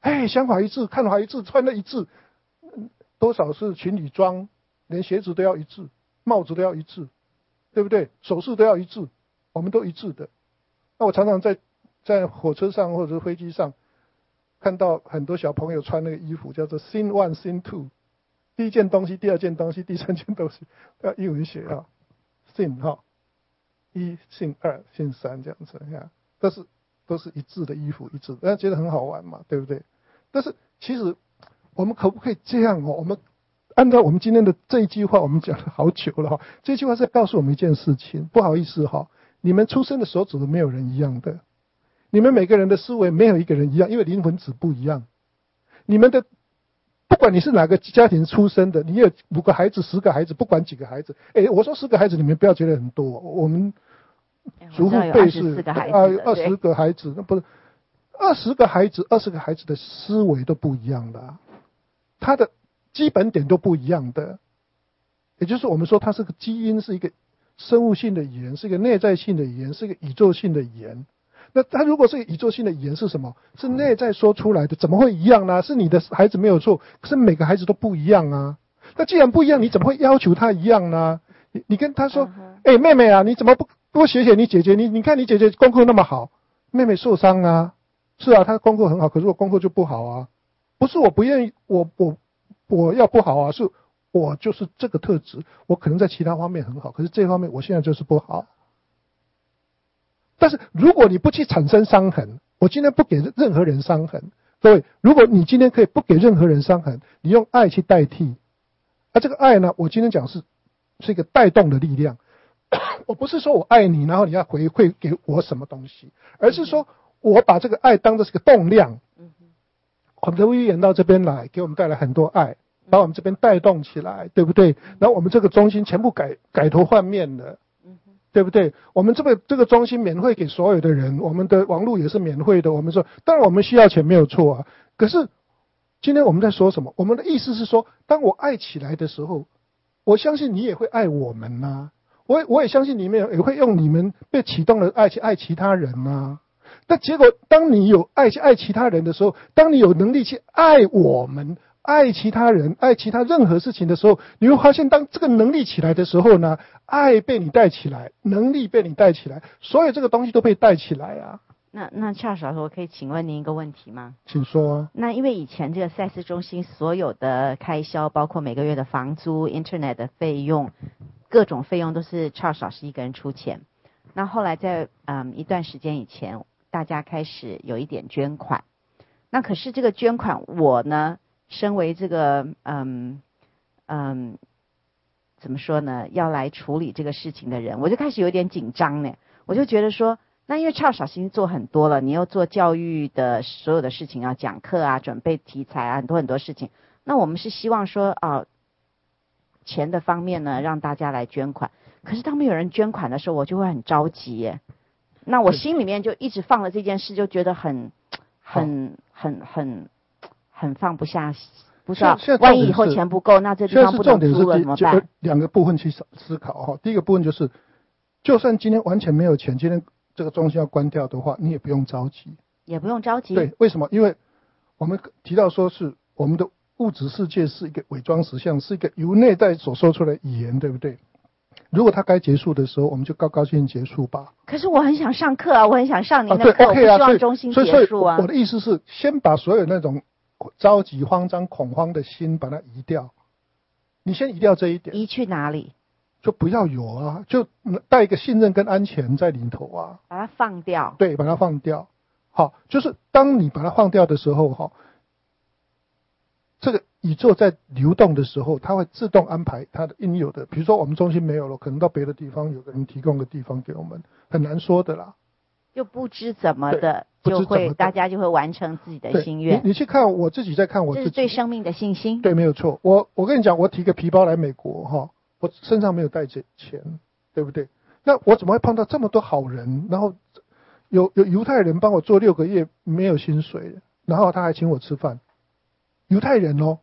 哎，想法一致，看法一致，穿的一致，多少是情侣装，连鞋子都要一致，帽子都要一致，对不对？首饰都要一致，我们都一致的。那我常常在在火车上或者是飞机上看到很多小朋友穿那个衣服，叫做 Scene One Scene Two， 第一件东西，第二件东西，第三件东西，要英文写啊 ，Scene 哈，一 Scene 二 Scene 三这样子，你看，都是都是一致的衣服，一致的，大家觉得很好玩嘛，对不对？但是其实我们可不可以这样哦？我们按照我们今天的这一句话，我们讲了好久了哈。这句话是告诉我们一件事情，不好意思哈，你们出生的手指头没有人一样的，你们每个人的思维没有一个人一样，因为灵魂指不一样。你们的不管你是哪个家庭出生的，你有五个孩子、十个孩子，不管几个孩子，哎，我说十个孩子，你们不要觉得很多，我们祖父辈是啊二十个孩子，那不是。二十个孩子，二十个孩子的思维都不一样的、啊，他的基本点都不一样的，也就是我们说，它是个基因，是一个生物性的语言，是一个内在性的语言，是一个宇宙性的语言。那它如果是宇宙性的语言是什么？是内在说出来的，怎么会一样呢？是你的孩子没有错，可是每个孩子都不一样啊。那既然不一样，你怎么会要求他一样呢？你你跟他说，哎、uh huh. 欸，妹妹啊，你怎么不多学学你姐姐？你你看你姐姐功课那么好，妹妹受伤啊。是啊，他功课很好，可是我功课就不好啊。不是我不愿意，我我我要不好啊，是我就是这个特质，我可能在其他方面很好，可是这方面我现在就是不好。但是如果你不去产生伤痕，我今天不给任何人伤痕。各位，如果你今天可以不给任何人伤痕，你用爱去代替，而这个爱呢，我今天讲是是一个带动的力量。我不是说我爱你，然后你要回馈给我什么东西，而是说我把这个爱当作是个动量。我们的威严到这边来，给我们带来很多爱，把我们这边带动起来，对不对？然后我们这个中心全部改改头换面了，对不对？我们这个这个中心免费给所有的人，我们的网络也是免费的。我们说，当然我们需要钱没有错啊。可是今天我们在说什么？我们的意思是说，当我爱起来的时候，我相信你也会爱我们呐、啊。我我也相信你们也会用你们被启动的爱去爱其他人呐、啊。但结果，当你有爱去爱其他人的时候，当你有能力去爱我们、爱其他人、爱其他任何事情的时候，你会发现，当这个能力起来的时候呢，爱被你带起来，能力被你带起来，所有这个东西都被带起来啊。 那那Charles老师，我可以请问您一个问题吗？ 请说啊。 那因为以前这个赛斯中心所有的开销，包括每个月的房租、Internet 的费用，各种费用都是Charles老师一个人出钱。那后来在嗯一段时间以前，大家开始有一点捐款。那可是这个捐款，我呢，身为这个嗯嗯怎么说呢，要来处理这个事情的人，我就开始有点紧张呢。我就觉得说，那因为Charles老师已经做很多了，你又做教育的所有的事情啊，讲课啊，准备题材啊，很多很多事情。那我们是希望说啊、呃，钱的方面呢，让大家来捐款。可是当没有人捐款的时候，我就会很着急耶。那我心里面就一直放了这件事，就觉得很、很、很、很、很放不下，不知道万一以后钱不够，那这地方不能租了怎么办？ 两个部分去思考哈。第一个部分就是，就算今天完全没有钱，今天这个中心要关掉的话，你也不用着急， 也不用着急。 对，为什么？因为我们提到说是我们的物质世界是一个伪装实相，是一个由内在所说出来的语言，对不对？如果它该结束的时候，我们就高高兴兴结束吧。 可是我很想上课啊，我很想上您的课， 啊、对 okay 啊、 我不希望中心结束啊。 所以我的意思是，先把所有那种着急、慌张、恐慌的心把它移掉。你先移掉这一点。 移去哪里？ 就不要有啊，就带一个信任跟安全在里头啊。 把它放掉。 对，把它放掉。好，就是当你把它放掉的时候，哈，这个宇宙在流动的时候，它会自动安排它的应有的。比如说我们中心没有了，可能到别的地方有个人提供个地方给我们，很难说的啦。 就不知怎么的，就会大家就会完成自己的心愿。 你, 你去看，我自己在看我自己， 这是对生命的信心。 对，没有错。我我跟你讲，我提个皮包来美国哈，我身上没有带钱，对不对？那我怎么会碰到这么多好人？然后有有犹太人帮我做六个月没有薪水，然后他还请我吃饭，犹太人哦。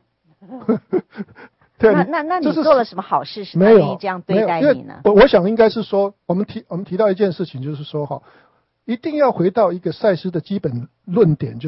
对，那那那你做了什么好事，使他愿意这样对待你呢？ 我我想应该是说，我们提我们提到一件事情，就是说哈，一定要回到一个赛斯的基本论点，就是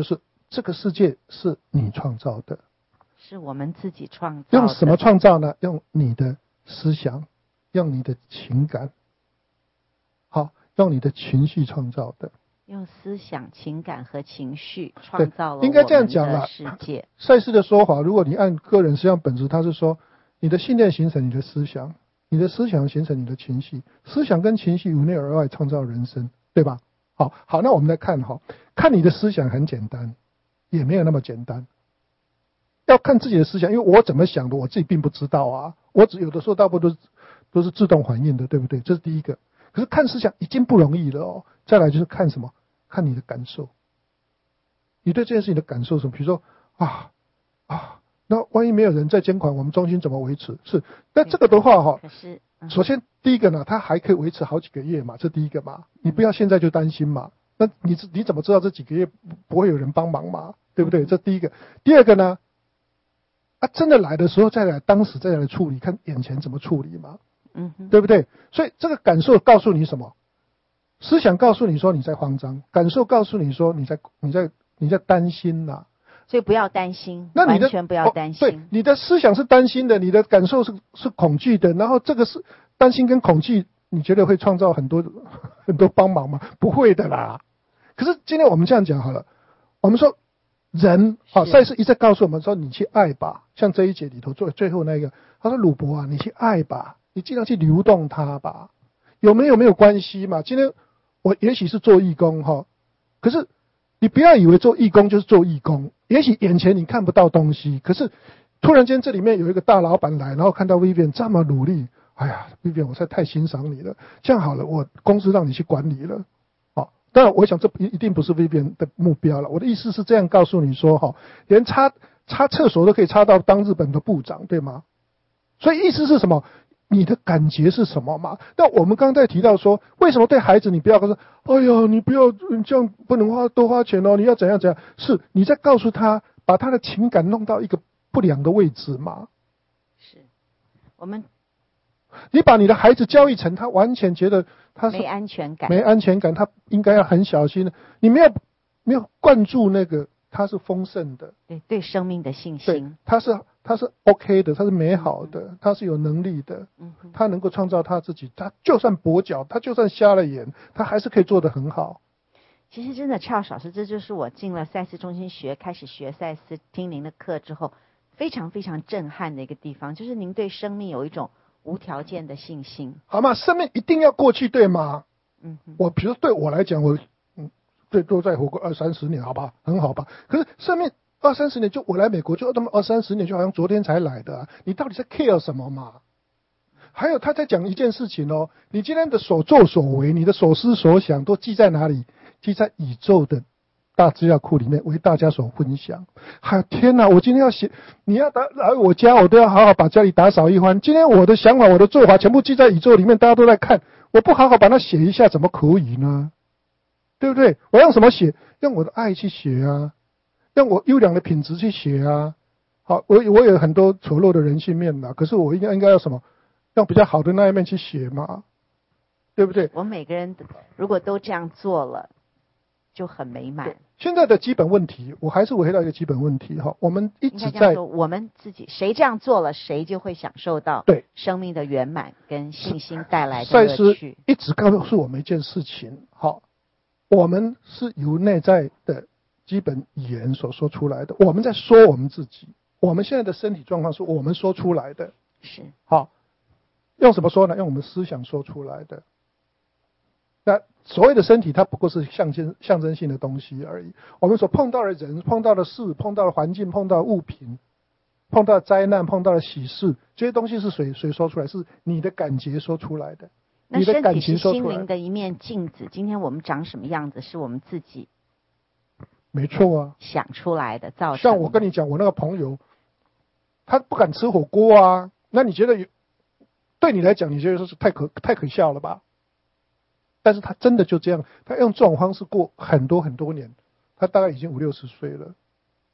这个世界是你创造的， 是我们自己创造的。 用什么创造呢？用你的思想，用你的情感，好，用你的情绪创造的。 用思想、情感和情绪创造了应该这样讲了世界。 赛斯的说法，如果你按个人实际上本质，他是说你的信念形成你的思想，你的思想形成你的情绪，思想跟情绪由内而外创造人生，对吧？好，好，那我们来看哈，看你的思想很简单，也没有那么简单。要看自己的思想，因为我怎么想的，我自己并不知道啊。我只有的时候大部分都是都是自动反应的，对不对？这是第一个。可是看思想已经不容易了哦。再来就是看什么？看你的感受。你对这件事情的感受是什么？比如说啊啊，那万一没有人在监管，我们中心怎么维持？是，那这个的话哈， 可是、嗯、 首先第一个呢，它还可以维持好几个月嘛，这第一个嘛，你不要现在就担心嘛。那你你怎么知道这几个月不会有人帮忙嘛？对不对？这第一个。第二个呢？啊，真的来的时候再来，当时再来处理，看眼前怎么处理嘛， 嗯哼， 对不对？所以这个感受告诉你什么？思想告诉你说你在慌张，感受告诉你说你在你在你在担心呐、啊。 所以不要担心， 那你的完全不要担心、 哦。对，你的思想是担心的，你的感受是是恐惧的，然后这个是担心跟恐惧，你觉得会创造很多很多帮忙吗？不会的啦。可是今天我们这样讲好了，我们说。人啊，赛斯一直告诉我们说，你去爱吧。像这一节里头最最后那个，他说鲁伯啊，你去爱吧，你尽量去流动它吧。有没有没有关系嘛？今天我也许是做义工哈，可是你不要以为做义工就是做义工。也许眼前你看不到东西，可是突然间这里面有一个大老板来，然后看到 Vivian 这么努力，哎呀 ，Vivian 我实在太欣赏你了。这样好了，我公司让你去管理了。当然我想这一定不是 Vivian 的目标了，我的意思是这样告诉你说哈，连擦擦厕所都可以擦到当日本的部长，对吗？所以意思是什么？你的感觉是什么嘛？那我们刚才提到说，为什么对孩子你不要说，哎呀，你不要你这样不能花多花钱哦，你要怎样怎样？是你在告诉他，把他的情感弄到一个不良的位置嘛？ 是，我们你把你的孩子教育成他完全觉得他是没安全感， 没安全感，他应该要很小心的。你没有没有灌注那个他是丰盛的， 对对生命的信对， 心， 他是他是 OK 的，他是美好的，他是有能力的， 嗯哼， 他能够创造他自己，他就算跛脚，他就算瞎了眼，他还是可以做得很好。 其实真的Charles老师，这就是我进了赛斯中心学，开始学赛斯，听您的课之后，非常非常震撼的一个地方，就是您对生命有一种无条件的信心， 好吗？生命一定要过去，对吗？ 嗯哼， 我比如对我来讲，我嗯最多再活个二三十年，好吧，很好吧。可是生命二三十年，就我来美国就那么二三十年，就好像昨天才来的、啊，你到底在 care 什么嘛？还有他在讲一件事情哦，你今天的所作所为，你的所思所想都记在哪里？记在宇宙的大资料库里面，为大家所分享。还有天哪，我今天要写，你要打来我家，我都要好好把家里打扫一番。今天我的想法、我的做法全部记在宇宙里面，大家都在看，我不好好把它写一下，怎么可以呢？对不对？我用什么写？用我的爱去写啊，用我优良的品质去写啊。好，我我有很多丑陋的人性面嘛，可是我应该应该要什么？用比较好的那一面去写嘛，对不对？ 我每个人如果都这样做了，就很美满。 现在的基本问题，我还是回到一个基本问题哈，我们一直在说，我们自己谁这样做了，谁就会享受到对生命的圆满跟信心带来的赛斯乐趣。 一直告诉我们一件事情，好，我们是由内在的基本语言所说出来的，我们在说我们自己，我们现在的身体状况是我们说出来的， 是好，用什么说呢？用我们思想说出来的。那所谓的身体，它不过是象征象征性的东西而已。我们所碰到的人、碰到的事、碰到的环境、碰到的物品、碰到的灾难、碰到的喜事，这些东西是谁谁说出来？是你的感觉说出来的，你的感情说出来的。 那身体是心灵的一面镜子。今天我们长什么样子，是我们自己没错啊想出来的，造成的。 像我跟你讲，我那个朋友，他不敢吃火锅啊，那你觉得有对你来讲，你觉得是太可太可笑了吧？但是他真的就这样，他用这种方式过很多很多年，他大概已经五六十岁了。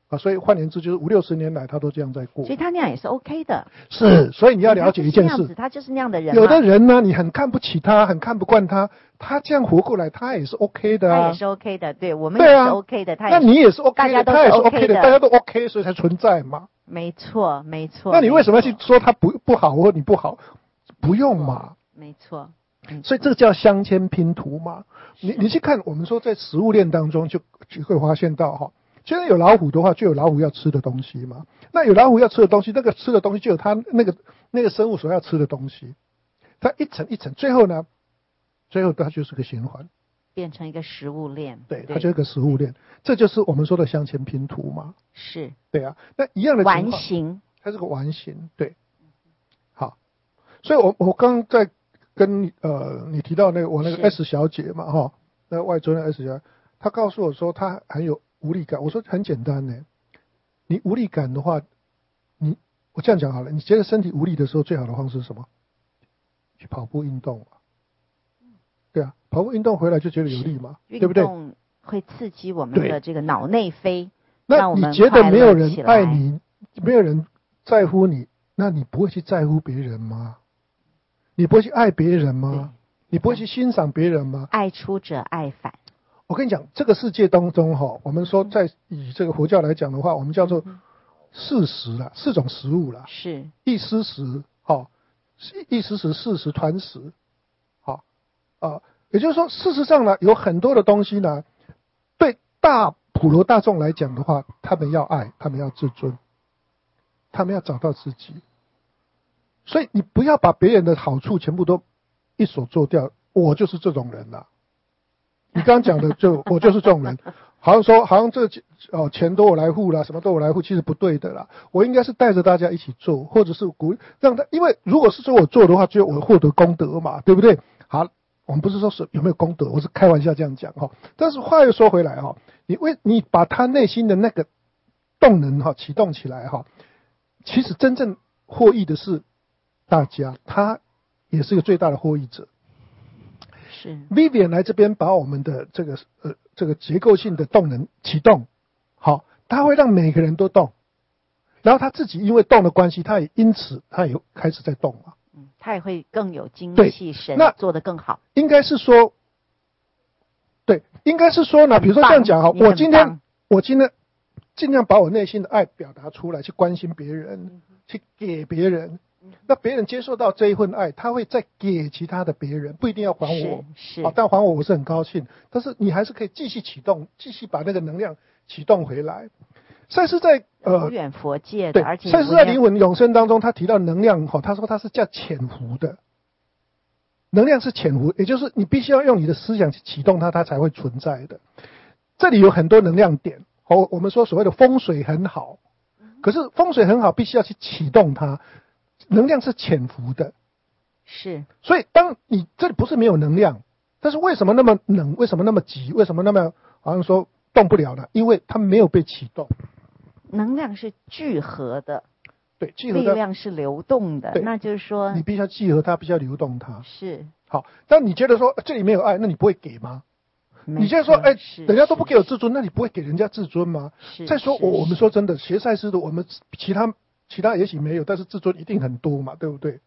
啊，所以换言之就是五六十年来他都这样在过， 所以他那样也是 OK 的。 是，所以你要了解一件事， 他就是那样的人。 有的人呢，你很看不起他，很看不惯他，他这样活过来，他也是 OK 的啊， 他也是 OK 的，对我们也是 OK 的，他那你也是 OK 的，他也是 OK 的，大家都 OK， 所以才存在嘛。 没错，没错。 那你为什么要去说他不不好或你不好？不用嘛。 没错。 所以这个叫镶嵌拼图嘛。你你去看，我们说在食物链当中就就会发现到哈，现在有老虎的话，就有老虎要吃的东西嘛。那有老虎要吃的东西，那个吃的东西就有它那个那个生物所要吃的东西。它一层一层，最后呢，最后它就是个循环， 变成一个食物链。 对，它就是个食物链，这就是我们说的镶嵌拼图嘛。 是， 对啊，那一样的完形， 它是个完形，对。好，所以我我刚刚在跟呃你提到那个我那个 S 小姐嘛哈，那个外尊的 S 小姐，她告诉我说她很有无力感。我说很简单呢，你无力感的话，你我这样讲好了，你觉得身体无力的时候，最好的方式是什么？去跑步运动嘛。对啊，跑步运动回来就觉得有力嘛，对不对？ 运动会刺激我们的这个脑内啡， 那你觉得没有人爱你，没有人在乎你，那你不会去在乎别人吗？你不会去爱别人吗？你不会去欣赏别人吗？ 爱出者爱返。 我跟你讲，这个世界当中哈，我们说在以这个佛教来讲的话，我们叫做四食啦，四种食物啦， 是一施食，哈，一施食、四食、团食，好啊，也就是说，事实上呢，有很多的东西呢，对大普罗大众来讲的话，他们要爱，他们要自尊，他们要找到自己。所以你不要把别人的好处全部都一手做掉，我就是这种人啦。你刚刚讲的就我就是这种人，好像说好像这哦钱都我来付啦，什么都我来付，其实不对的啦。我应该是带着大家一起做，或者是鼓励让他，因为如果是说我做的话，只有我获得功德嘛，对不对？好，我们不是说是有没有功德，我是开玩笑这样讲哈。但是话又说回来哈，你为你把他内心的那个动能哈启动起来哈，其实真正获益的是大家，他也是个最大的获益者。 是 Vivian 来这边把我们的这个呃这个结构性的动能启动，好，他会让每个人都动，然后他自己因为动的关系，他也因此他也开始在动嘛， 嗯，他也会更有精气神， 那做得更好。 应该是说，对，应该是说呢，比如说这样讲哈，我今天我今天尽量把我内心的爱表达出来，去关心别人，嗯、去给别人。那别人接受到这一份爱，他会再给其他的别人，不一定要还我， 是， 好，但还我我是很高兴。但是你还是可以继续启动，继续把那个能量启动回来。赛斯在呃无远佛界的， 对， 而且赛斯在灵魂永生当中，他提到能量哈，他说他是叫潜伏的，能量是潜伏，也就是你必须要用你的思想去启动它，它才会存在的。这里有很多能量点，哦，我们说所谓的风水很好，可是风水很好，必须要去启动它。能量是潜伏的， 是， 所以当你这里不是没有能量，但是为什么那么冷？为什么那么急？为什么那么好像说动不了呢？因为它没有被启动。 能量是聚合的， 对，聚合的力量是流动的，那就是说你必须要聚合它，必须要流动它。 是好，但你觉得说这里没有爱，那你不会给吗？你现在说，哎、欸，人家都不给我自尊，那你不会给人家自尊吗？再说我我们说真的，学赛斯的我们其他。其他也许没有，但是自尊一定很多嘛，对不对？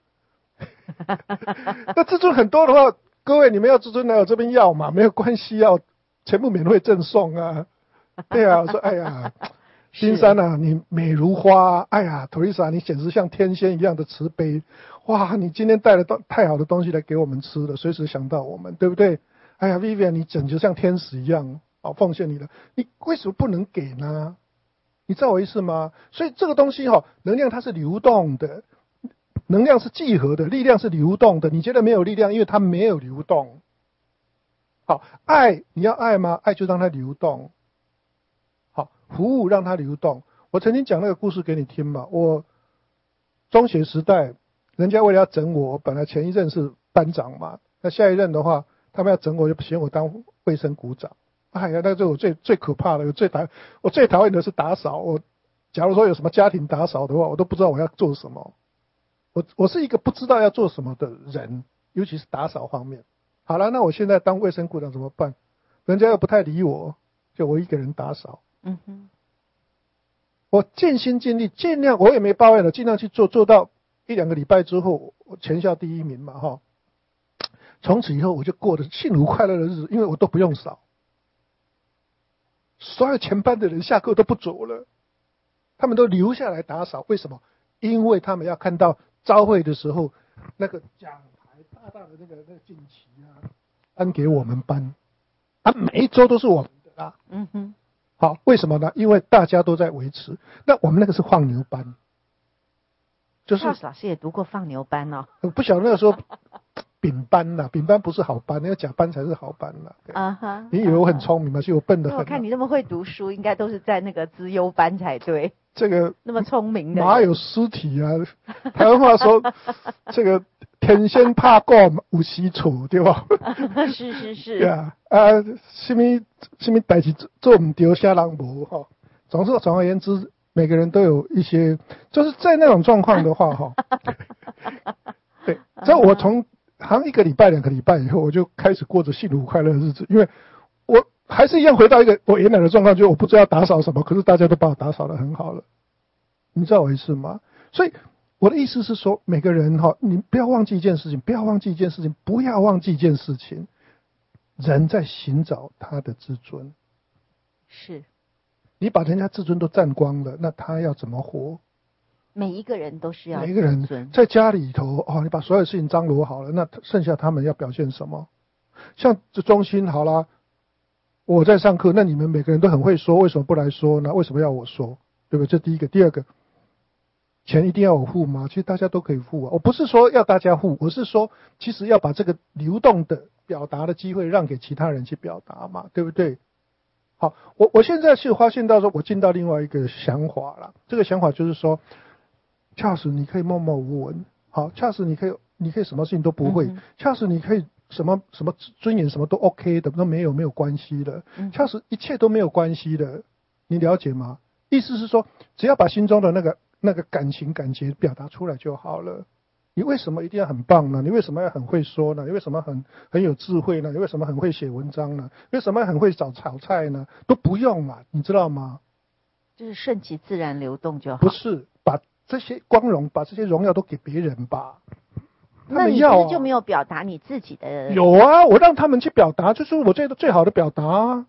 那自尊很多的话，各位你们要自尊来我这边要嘛，没有关系，要全部免费赠送啊。对啊，我说哎呀，金山啊，你美如花，哎呀，托丽莎，你简直像天仙一样的慈悲，哇，你今天带了太好的东西来给我们吃了，随时想到我们，对不对？哎呀 ，Vivian， 你简直像天使一样，哦，奉献你的，你为什么不能给呢？你知道我意思吗？所以这个东西哈、哦，能量它是流动的，能量是聚合的，力量是流动的。你觉得没有力量，因为它没有流动。好，爱你要爱吗？爱就让它流动。好，服务让它流动。我曾经讲那个故事给你听嘛。我中学时代，人家为了要整我，本来前一任是班长嘛，那下一任的话，他们要整我，就选我当卫生股长。哎呀，那是我最最可怕的，我最讨我最讨厌的是打扫。我假如说有什么家庭打扫的话，我都不知道我要做什么。我我是一个不知道要做什么的人，尤其是打扫方面。好了，那我现在当卫生股长怎么办？人家又不太理我，就我一个人打扫。 嗯哼。 我尽心尽力，尽量我也没抱怨了，尽量去做，做到一两个礼拜之后，我全校第一名嘛哈。从此以后我就过得幸福快乐的日子，因为我都不用扫，所有全班的人下课都不走了，他们都留下来打扫。为什么？因为他们要看到朝会的时候，那个讲台大大的那个那个锦旗啊，颁给我们班，啊，每一周都是我们的啦。嗯哼。好，为什么呢？因为大家都在维持。那我们那个是放牛班，就是老师也读过放牛班哦。 我不晓得那个时候。丙班啦，丙班不是好班，那个甲班才是好班啦。啊哈！你以为我很聪明吗？其实我笨得很。 我看你那么会读书，应该都是在那个资优班才对。 这个那么聪明的。 哪有尸体啊？台湾话说，这个天仙怕过有时处，对吧？ 是是是。 对啊，啊，什么什么代志做唔对，啥人无哈。总之，总而言之，每个人都有一些，就是在那种状况的话哈。对，所以我从。好像一个礼拜、两个礼拜以后，我就开始过着幸福快乐的日子，因为我还是一样回到一个我原来的状况，就是我不知道打扫什么，可是大家都把我打扫得很好了，你知道我意思吗？所以我的意思是说，每个人哈，你不要忘记一件事情，不要忘记一件事情，不要忘记一件事情，人在寻找他的自尊， 是， 你把人家自尊都占光了，那他要怎么活？ 每一个人都需要每一个人在家里头哦，你把所有事情张罗好了，那剩下他们要表现什么？像这中心好啦，我在上课，那你们每个人都很会说，为什么不来说呢？为什么要我说？对不对？这第一个，第二个，钱一定要我付吗？其实大家都可以付啊。我不是说要大家付，我是说，其实要把这个流动的表达的机会让给其他人去表达嘛，对不对？好，我我现在是发现到说，我进到另外一个想法了。这个想法就是说。恰使你可以默默无闻，好，恰使你可以，你可以什么事情都不会，嗯、恰使你可以什么什么尊严什么都 OK 的，都没有没有关系的，嗯、恰使一切都没有关系的，你了解吗？意思是说，只要把心中的那个那个感情感觉表达出来就好了。你为什么一定要很棒呢？你为什么要很会说呢？你为什么很很有智慧呢？你为什么很会写文章呢？为什么很会找炒菜呢？都不用嘛，你知道吗？ 就是顺其自然流动就好。 不是把。这些光荣，把这些荣耀都给别人吧。 那你其实就没有表达你自己的。 有啊，我让他们去表达，就是我最最好的表达啊。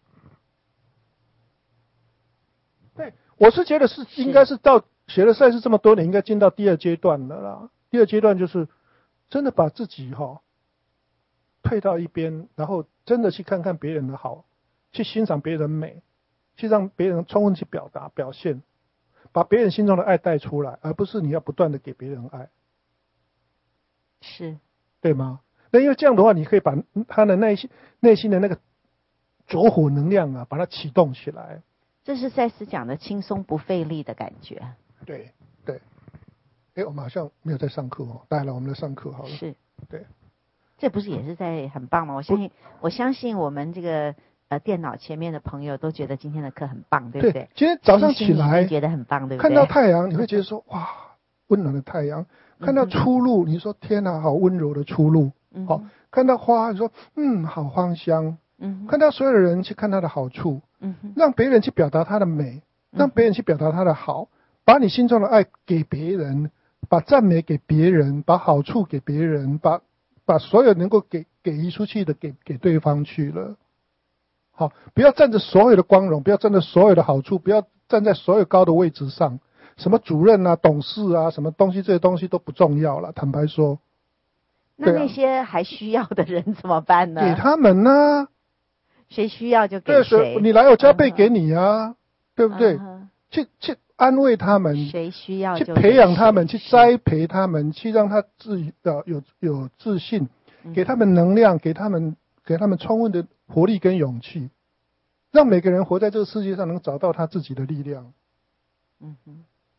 对，我是觉得是应该是到学了赛事这么多年，应该进到第二阶段了啦。第二阶段就是真的把自己哈、哦、退到一边，然后真的去看看别人的好，去欣赏别人美，去让别人充分去表达表现。把别人心中的爱带出来，而不是你要不断的给别人爱， 是， 对吗？那因为这样的话，你可以把他的内心内心的那个着火能量啊，把它启动起来。 这是赛斯讲的轻松不费力的感觉。 对对，哎，我们好像没有在上课哦，当然了，我们在上课好了。 是， 对， 这不是也是在很棒吗？我相信，我相信我们这个。呃，电脑前面的朋友都觉得今天的课很棒，对不对？ 对，今天早上起来觉得很棒，对不对？ 看到太阳，你会觉得说哇，温暖的太阳；看到出露，你说天哪，好温柔的出露。嗯、好，看到花，你说嗯，好芳香。嗯，看到所有的人去看他的好处，嗯，让别人去表达他的美，让别人去表达他的好，把你心中的爱给别人，把赞美给别人，把好处给别人，把把所有能够给给予出去的给给对方去了。好，不要站着所有的光荣，不要站着所有的好处，不要站在所有高的位置上，什么主任啊、董事啊，什么东西这些东西都不重要了。坦白说， 那那些还需要的人怎么办呢？ 给他们呢、啊， 谁需要就给谁。 你来我加倍给你啊，嗯、对不对？嗯、去去安慰他们， 谁需要就去培养他们，去栽培他们，去让他自呃有有自信，给他们能量，给他们给他们充分的活力跟勇气，让每个人活在这个世界上能找到他自己的力量。嗯哼，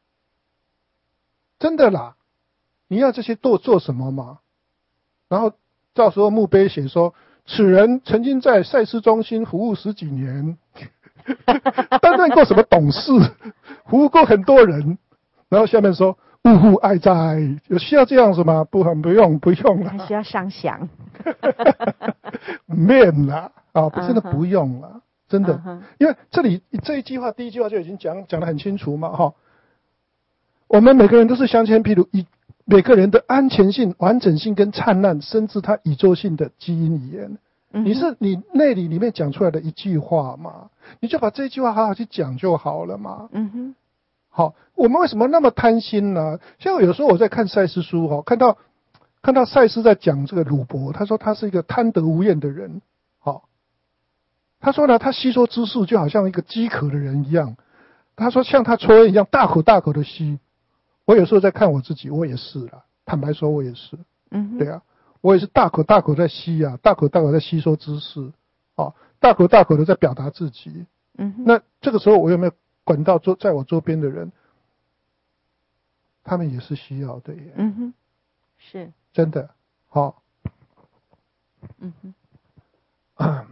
真的啦，你要这些做做什么嘛？然后到时候墓碑写说，此人曾经在赛事中心服务十几年，担任过什么董事，服务过很多人。然后下面说呜呼爱哉，有需要这样子吗？不，不用，不用了。 还需要上香。 面啦，啊，真的不用了。 真的， uh-huh. 因为这里这一句话，第一句话就已经讲讲得很清楚嘛，哈。我们每个人都是镶嵌譬如以每个人的安全性、完整性跟灿烂，甚至它宇宙性的基因语言。嗯、你是你内里里面讲出来的一句话嘛，你就把这句话好好去讲就好了嘛。嗯哼。好，我们为什么那么贪心呢？像有时候我在看赛斯书哈，看到看到赛斯在讲这个鲁伯，他说他是一个贪得无厌的人。好，他说呢，他吸收知识就好像一个饥渴的人一样。他说像他抽烟一样，大口大口的吸。我有时候在看我自己，我也是啦，坦白说，我也是。嗯，对啊，我也是大口大口在吸啊，大口大口在吸收知识，啊，大口大口的在表达自己。嗯，那这个时候我有没有管到周在我周边的人，他们也是需要的耶。 嗯哼，是真的。好， 嗯哼， 啊，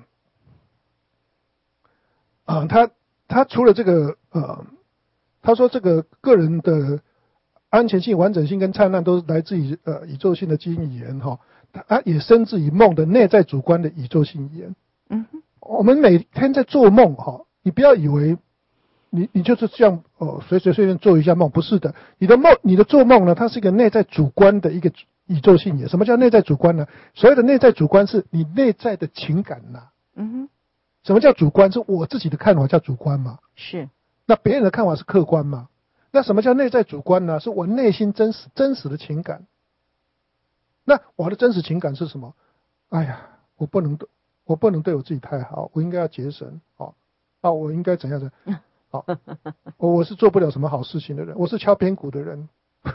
啊，他他除了这个呃，他说这个个人的安全性、完整性跟灿烂都是来自于呃宇宙性的基因语言哈，它也生自于梦的内在主观的宇宙性语言。嗯哼，我们每天在做梦哈，你不要以为你你就是这样哦，随随随便做一下梦，不是的。你的梦，你的做梦呢，它是一个内在主观的一个宇宙性也。什么叫内在主观呢？所谓的内在主观是你内在的情感呐。嗯哼。什么叫主观？是我自己的看法叫主观嘛？ 是。 那别人的看法是客观嘛？那什么叫内在主观呢？是我内心真实真实的情感。那我的真实情感是什么？哎呀，我不能我不能对我自己太好，我应该要节省。哦，啊，我应该怎样怎样？好，我我是做不了什么好事情的人，我是敲边鼓的人。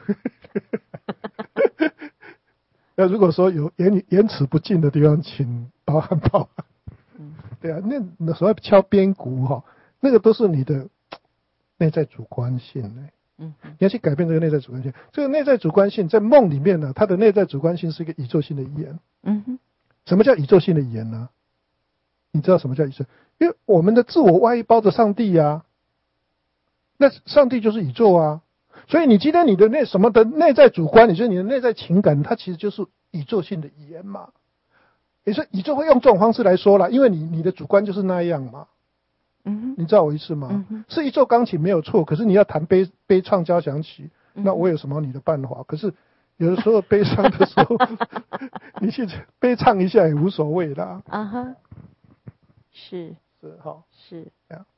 那如果说有言言辞不尽的地方，请包涵包涵。嗯，对啊，那那所谓敲边鼓哈，那个都是你的内在主观性呢。嗯，你要去改变这个内在主观性。这个内在主观性在梦里面呢，它的内在主观性是一个宇宙性的语言。嗯哼，什么叫宇宙性的语言呢？你知道什么叫宇宙？因为我们的自我外衣包着上帝啊。那上帝就是宇宙啊，所以你今天你的那什么的内在主观，你说你的内在情感，它其实就是宇宙性的语言嘛。也是宇宙会用这种方式来说啦，因为你你的主观就是那样嘛。嗯，你知道我意思吗？嗯，是一奏钢琴没有错，可是你要弹悲悲怆交响曲，那我有什么你的办法？可是有的时候悲伤的时候，你去悲唱一下也无所谓啦。 啊哈，是是好是这样。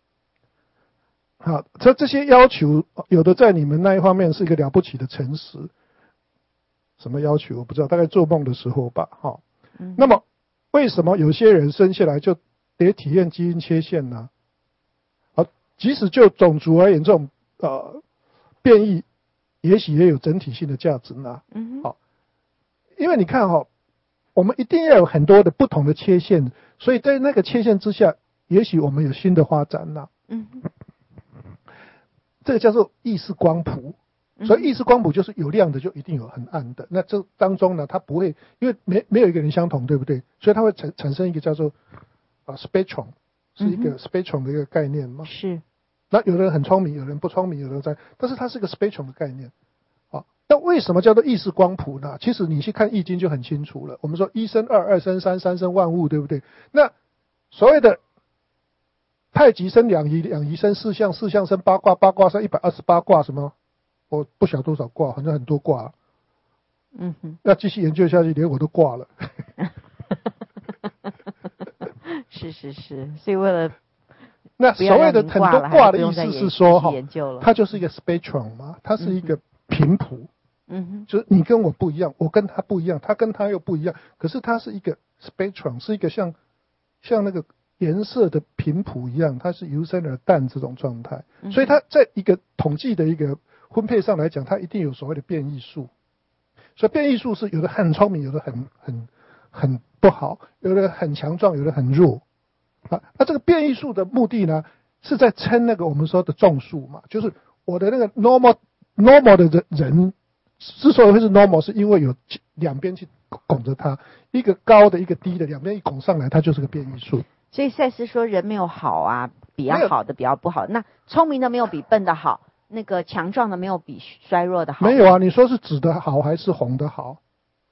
好，这这些要求，有的在你们那一方面是一个了不起的诚实。什么要求我不知道，大概做梦的时候吧。哈，嗯，那么为什么有些人生下来就得体验基因缺陷呢？好，即使就种族而言，这种呃变异，也许也有整体性的价值呢。嗯，好，因为你看哈，我们一定要有很多的不同的缺陷，所以在那个缺陷之下，也许我们有新的发展呢。嗯。这个叫做意识光谱，所以意识光谱就是有亮的就一定有很暗的。那这当中呢，它不会，因为没没有一个人相同，对不对？所以它会产产生一个叫做啊 spectrum， 是一个 spectrum 的一个概念嘛。是。那有的人很聪明，有人不聪明，有的人在，但是它是个 spectrum 的概念。好，那为什么叫做意识光谱呢？其实你去看易经就很清楚了。我们说一生二，二生三，三生万物，对不对？那所谓的太极生两仪，两仪生四象，四象生八卦，八卦生一百二十八卦，什么？我不晓得多少卦，反正很多卦，啊。嗯哼，要继续研究下去，连我都挂了。 是是是，所以为了那所谓的很多卦的意思是说，哈，它就是一个 spectrum 嘛，它是一个频谱。嗯哼，就是你跟我不一样，我跟他不一样，他跟他又不一样，可是它是一个 spectrum， 是一个像像那个颜色的频谱一样，它是由生而淡这种状态，所以它在一个统计的一个分配上来讲，它一定有所谓的变异数。所以变异数是有的很聪明，有的很很很不好，有的很强壮，有的很弱。啊，那这个变异数的目的呢，是在称那个我们说的众数嘛，就是我的那个 normal normal 的人之所以会是 normal， 是因为有两边去拱着它，一个高的，一个低的，两边一拱上来，它就是个变异数。 所以赛斯说人没有好啊，比较好的比较不好，那聪明的没有比笨的好，那个强壮的没有比衰弱的好。 没有啊，你说是紫的好还是红的好？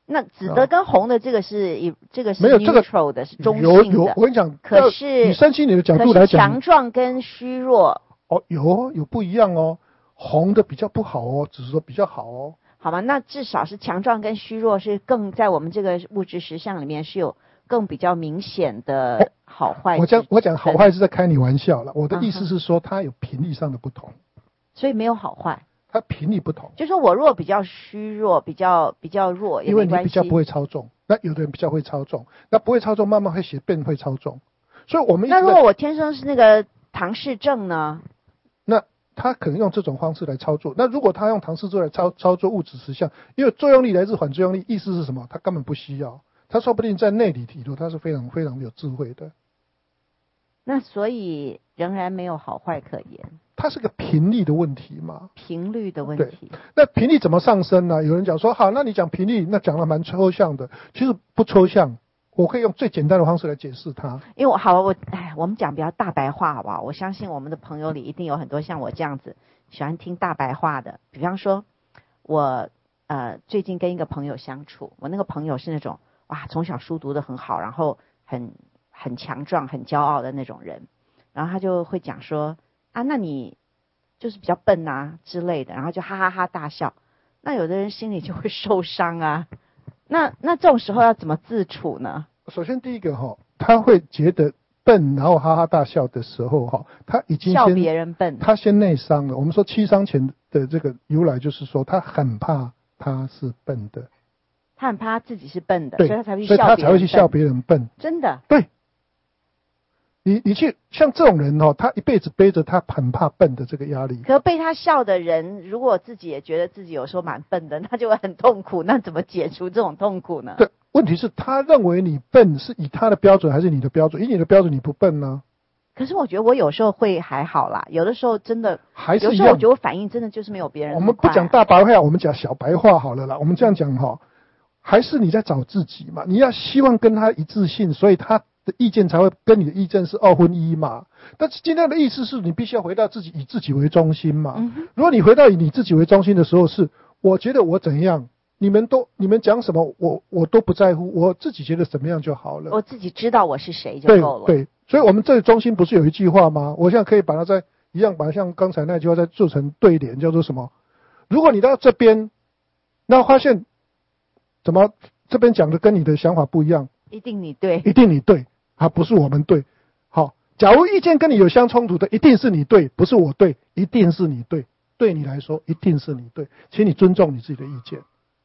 那紫的跟红的这个是、啊、这个是没有这个 neutral 的，是中性的。 有有，我跟你讲， 可是以身心理的角度来讲， 强壮跟虚弱哦，有有不一样哦。红的比较不好哦，只是说比较好哦。 好吧，那至少是强壮跟虚弱是更在我们这个物质实相里面是有更比较明显的好坏、 哦。我讲我讲好坏是在开你玩笑了，我的意思是说它有频率上的不同， 所以没有好坏。 它频率不同， 就说我若比较虚弱，比较比较弱也没关系， 因为你比较不会操纵，那有的人比较会操纵，那不会操纵慢慢会学变会操纵，所以我们一直那如果我天生是那个唐氏症呢？ 那他可能用这种方式来操作。那如果他用唐氏症来操操作物质实相，因为作用力来自反作用力，意思是什么？他根本不需要，他说不定在内里体头他是非常非常有智慧的。 那所以仍然没有好坏可言。 它是个频率的问题嘛？ 频率的问题。 那频率怎么上升呢？有人讲说，好，那你讲频率，那讲得蛮抽象的。其实不抽象，我可以用最简单的方式来解释它。 因为我好，我哎，我们讲比较大白话，好不好？我相信我们的朋友里一定有很多像我这样子喜欢听大白话的。比方说，我呃最近跟一个朋友相处，我那个朋友是那种哇，从小书读得很好，然后很很强壮、很骄傲的那种人，然后他就会讲说。啊，那你就是比较笨啊之类的，然后就哈哈哈大笑。那有的人心里就会受伤啊。那那这种时候要怎么自处呢？ 首先第一个哈，他会觉得笨，然后哈哈大笑的时候哈，他已经先笑别人笨， 他先内伤了。我们说七伤拳的这个由来就是说，他很怕他是笨的， 他很怕他自己是笨的， 对， 所以他才会去所以他才会去笑别别人笨。 真的， 对。你你去像这种人哦，他一辈子背着他很怕笨的这个压力。 可被他笑的人，如果自己也觉得自己有时候蛮笨的，那就会很痛苦。那怎么解除这种痛苦呢？ 对，问题是他认为你笨是以他的标准还是你的标准？以你的标准你不笨呢？ 可是我觉得我有时候会还好啦，有的时候真的还是一样。 有时候我觉得我反应真的就是没有别人那么快。 我们不讲大白话，我们讲小白话好了啦。我们这样讲哈，还是你在找自己嘛？你要希望跟他一致性，所以他的意见才会跟你的意见是二分一嘛。但是今天的意思是你必须要回到自己，以自己为中心嘛。嗯、如果你回到以你自己为中心的时候是，我觉得我怎样，你们都你们讲什么，我我都不在乎，我自己觉得怎么样就好了。 我自己知道我是谁就够了。 对对，所以我们这里中心不是有一句话吗？我现在可以把它再一样，把它像刚才那句话再做成对联，叫做什么？如果你到这边，那发现怎么这边讲的跟你的想法不一样， 一定你对， 一定你对，啊，不是我们对。好，假如意见跟你有相冲突的，一定是你对，不是我对，一定是你对。对你来说，一定是你对，请你尊重你自己的意见。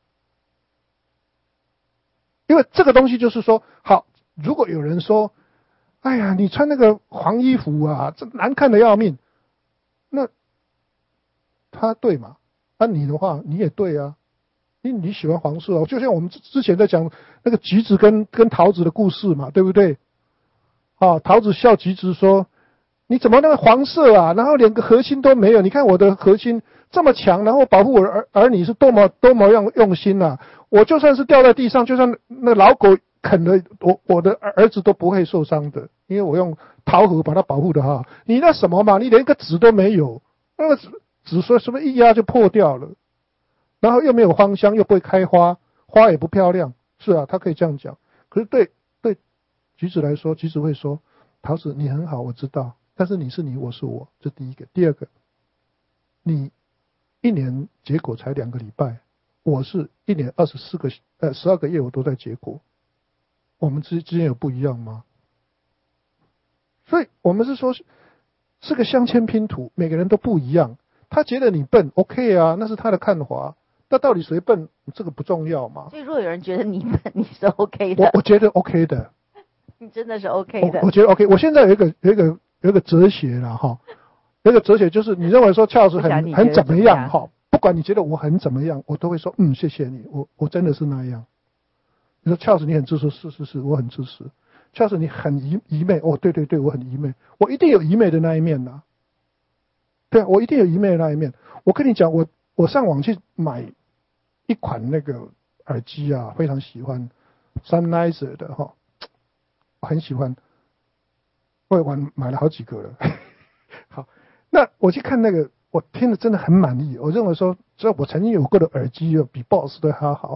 因为这个东西就是说，好，如果有人说，哎呀，你穿那个黄衣服啊，这难看的要命，那他对嘛？按、啊、你的话，你也对啊。因为你喜欢黄色啊，就像我们之前在讲那个橘子跟跟桃子的故事嘛，对不对？啊，桃子笑橘子说：“你怎么那个黄色啊？然后连个核心都没有？你看我的核心这么强，然后保护我的儿儿女是多么多么样用心啊！我就算是掉在地上，就算那老狗啃了我，我的儿子都不会受伤的，因为我用桃核把它保护的哈。你那什么嘛，你连个籽都没有，那个籽说什么一压就破掉了。”然后又没有芳香，又不会开花，花也不漂亮，是啊，他可以这样讲。可是对对橘子来说，橘子会说：“桃子你很好，我知道，但是你是你，我是我。”这第一个。第二个，你一年结果才两个礼拜，我是一年二十四个呃十二个月我都在结果，我们之之间有不一样吗？所以我们是说是个镶嵌拼图，每个人都不一样。他觉得你笨 ，OK 啊，那是他的看法。那到底谁笨？这个不重要嘛。 所以，如果有人觉得你笨，你是 OK 的。 我我觉得 OK 的。 你真的是 OK 的。 我, 我觉得 OK。我现在有一个有一个有一个哲学啦哈，有一个哲学就是你认为说Charles很很怎么样哈，不管你觉得我很怎么样，我都会说嗯谢谢你，我我真的是那样。你说Charles你很支持，是是是，我很支持。Charles你很愚愚昧，哦对对对，我很愚昧，我一定有愚昧的那一面呐。对啊，我一定有愚昧的那一面。我跟你讲，我我上网去买一款那个耳机啊，非常喜欢 Sennheiser 的哈，我很喜欢，我也玩买了好几个了。好，那我去看那个，我听了真的很满意。我认为说，只要我曾经有过的耳机，比 Boss 都还好。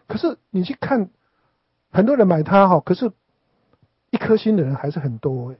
可是你去看，很多人买它哈，可是一颗星的人还是很多哎。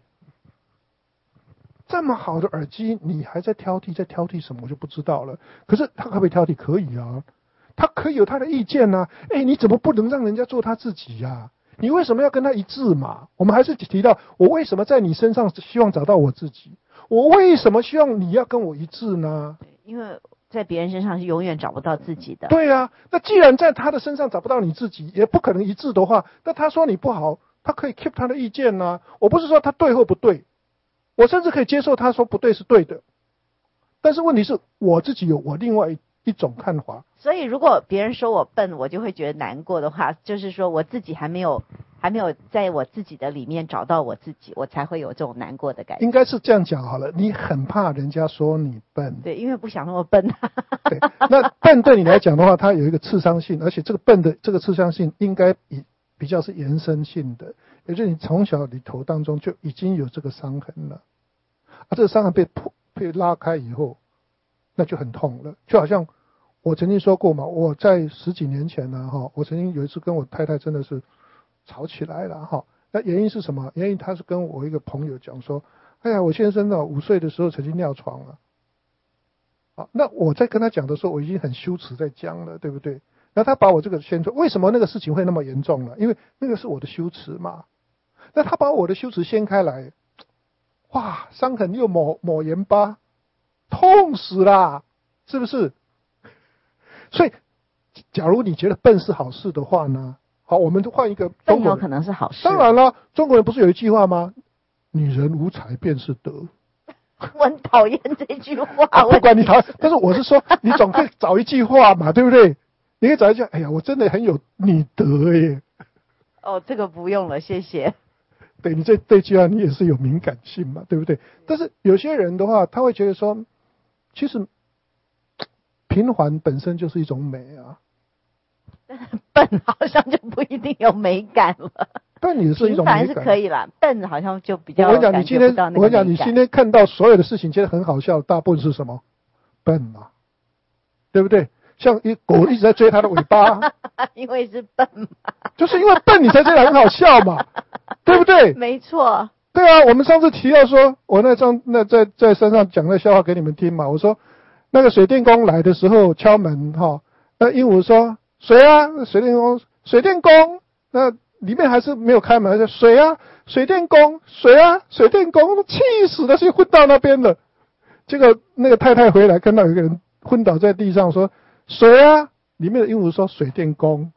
这么好的耳机，你还在挑剔，在挑剔什么我就不知道了。可是他可不可以挑剔？可以啊，他可以有他的意见啊。哎，你怎么不能让人家做他自己呀、啊？你为什么要跟他一致嘛？我们还是提到，我为什么在你身上希望找到我自己？我为什么希望你要跟我一致呢？ 因为在别人身上是永远找不到自己的。 对啊，那既然在他的身上找不到你自己，也不可能一致的话，那他说你不好，他可以 keep 他的意见呢、啊。我不是说他对或不对。我甚至可以接受他说不对是对的，但是问题是我自己有我另外一种看法。 所以如果别人说我笨，我就会觉得难过的话，就是说我自己还没有还没有在我自己的里面找到我自己，我才会有这种难过的感觉。 应该是这样讲好了，你很怕人家说你笨。 对，因为不想那么笨。 对，那笨对你来讲的话，它有一个刺伤性，而且这个笨的这个刺伤性应该比比较是延伸性的，也就是你从小里头当中就已经有这个伤痕了。啊，这个伤痕被破被拉开以后，那就很痛了。就好像我曾经说过嘛，我在十几年前呢，哈，我曾经有一次跟我太太真的是吵起来了，哈。那原因是什么？原因他是跟我一个朋友讲说，哎呀，我先生呢五岁的时候曾经尿床了。好，那我在跟他讲的时候，我已经很羞耻在讲了，对不对？那他把我这个先出，为什么那个事情会那么严重呢？因为那个是我的羞耻嘛。那他把我的羞耻掀开来。哇，伤痕又抹抹盐巴，痛死啦，是不是？所以，假如你觉得笨是好事的话呢，好，我们就换一个中国人。 笨有可能是好事。 当然了，中国人不是有一句话吗？女人无才便是德。 我很讨厌这句话。 啊、不管你讨厌，但是我是说，你总可以找一句话嘛，对不对？你可以找一句，哎呀，我真的很有女德耶。 哦，这个不用了，谢谢。 对，你这这句话你也是有敏感性嘛，对不对？但是有些人的话，他会觉得说，其实平凡本身就是一种美啊。 笨好像就不一定有美感了。 笨也是一种美感。 平凡是可以啦，笨好像就比较我跟你讲，你今天我跟你讲，你今天看到所有的事情觉得很好笑，大部分是什么？笨嘛，对不对？像一狗一直在追它的尾巴， 因为是笨嘛， 就是因为笨你才觉得很好笑嘛。对不对？ 没错。 对啊，我们上次提到说，我那张那在在山上讲那笑话给你们听嘛。我说那个水电工来的时候敲门哈，那鹦鹉说谁啊？水电工，水电工，那里面还是没有开门，说水啊，水电工，水啊，水电工，气死了，就昏到那边了。结果那个太太回来看到有一个人昏倒在地上，说水啊，里面的鹦鹉说水电工。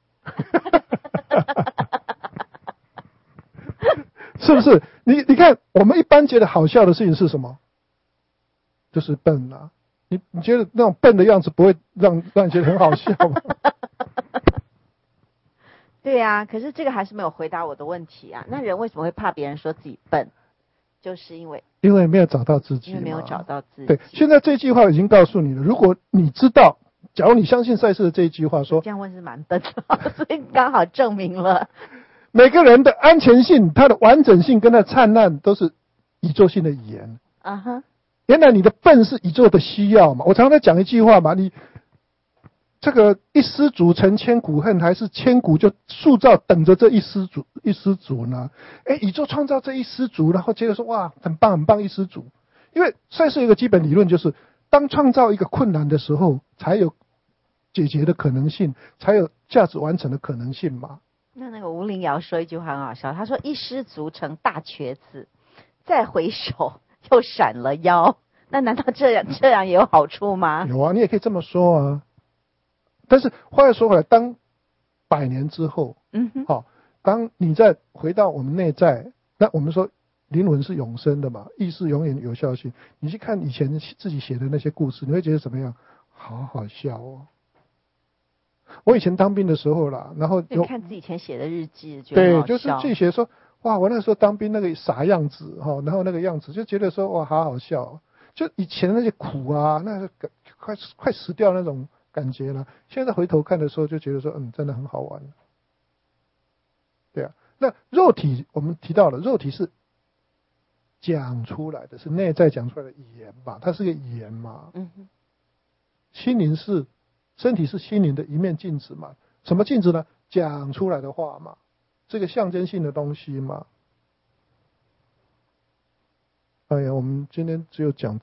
是不是？你你看，我们一般觉得好笑的事情是什么？就是笨啊！你你觉得那种笨的样子不会让让你觉得很好笑吗？ 对啊，可是这个还是没有回答我的问题啊。那人为什么会怕别人说自己笨？就是因为因为没有找到自己， 因为没有找到自己。 对，现在这句话已经告诉你了。如果你知道，假如你相信赛斯的这一句话说， 这样问是蛮笨的，所以刚好证明了。 每个人的安全性、它的完整性跟它的灿烂都是宇宙性的语言。 啊哈， 原来你的笨是宇宙的需要嘛？我常常在讲一句话嘛，你这个一失足成千古恨，还是千古就塑造等着这一失足一失足呢？哎，宇宙创造这一失足，然后接着说哇，很棒很棒一失足。因为赛斯有一个基本理论，就是当创造一个困难的时候，才有解决的可能性，才有价值完成的可能性嘛。 那那个吴林瑶说一句话很好笑，他说一失足成大瘸子，再回首又闪了腰。那难道这样这样也有好处吗？ 有啊，你也可以这么说啊。但是话又说回来，当百年之后， 嗯哼， 好、哦，当你再回到我们内在，那我们说灵魂是永生的嘛，意识永远有效性。你去看以前自己写的那些故事，你会觉得怎么样？好好笑哦。我以前当兵的时候啦，然后你看自己以前写的日记，觉得很好笑。 对，就是自己写说，哇，我那时候当兵那个傻样子哈，然后那个样子就觉得说，哇，好好笑，就以前那些苦啊，那是快快死掉那种感觉了。现在回头看的时候，就觉得说，嗯，真的很好玩。对啊，那肉体我们提到了，肉体是讲出来的，是内在讲出来的语言吧，它是个语言嘛。 嗯哼， 心灵是。身体是心灵的一面镜子嘛？什么镜子呢？ 讲出来的话嘛，这个象征性的东西嘛。哎呀，我们今天只有讲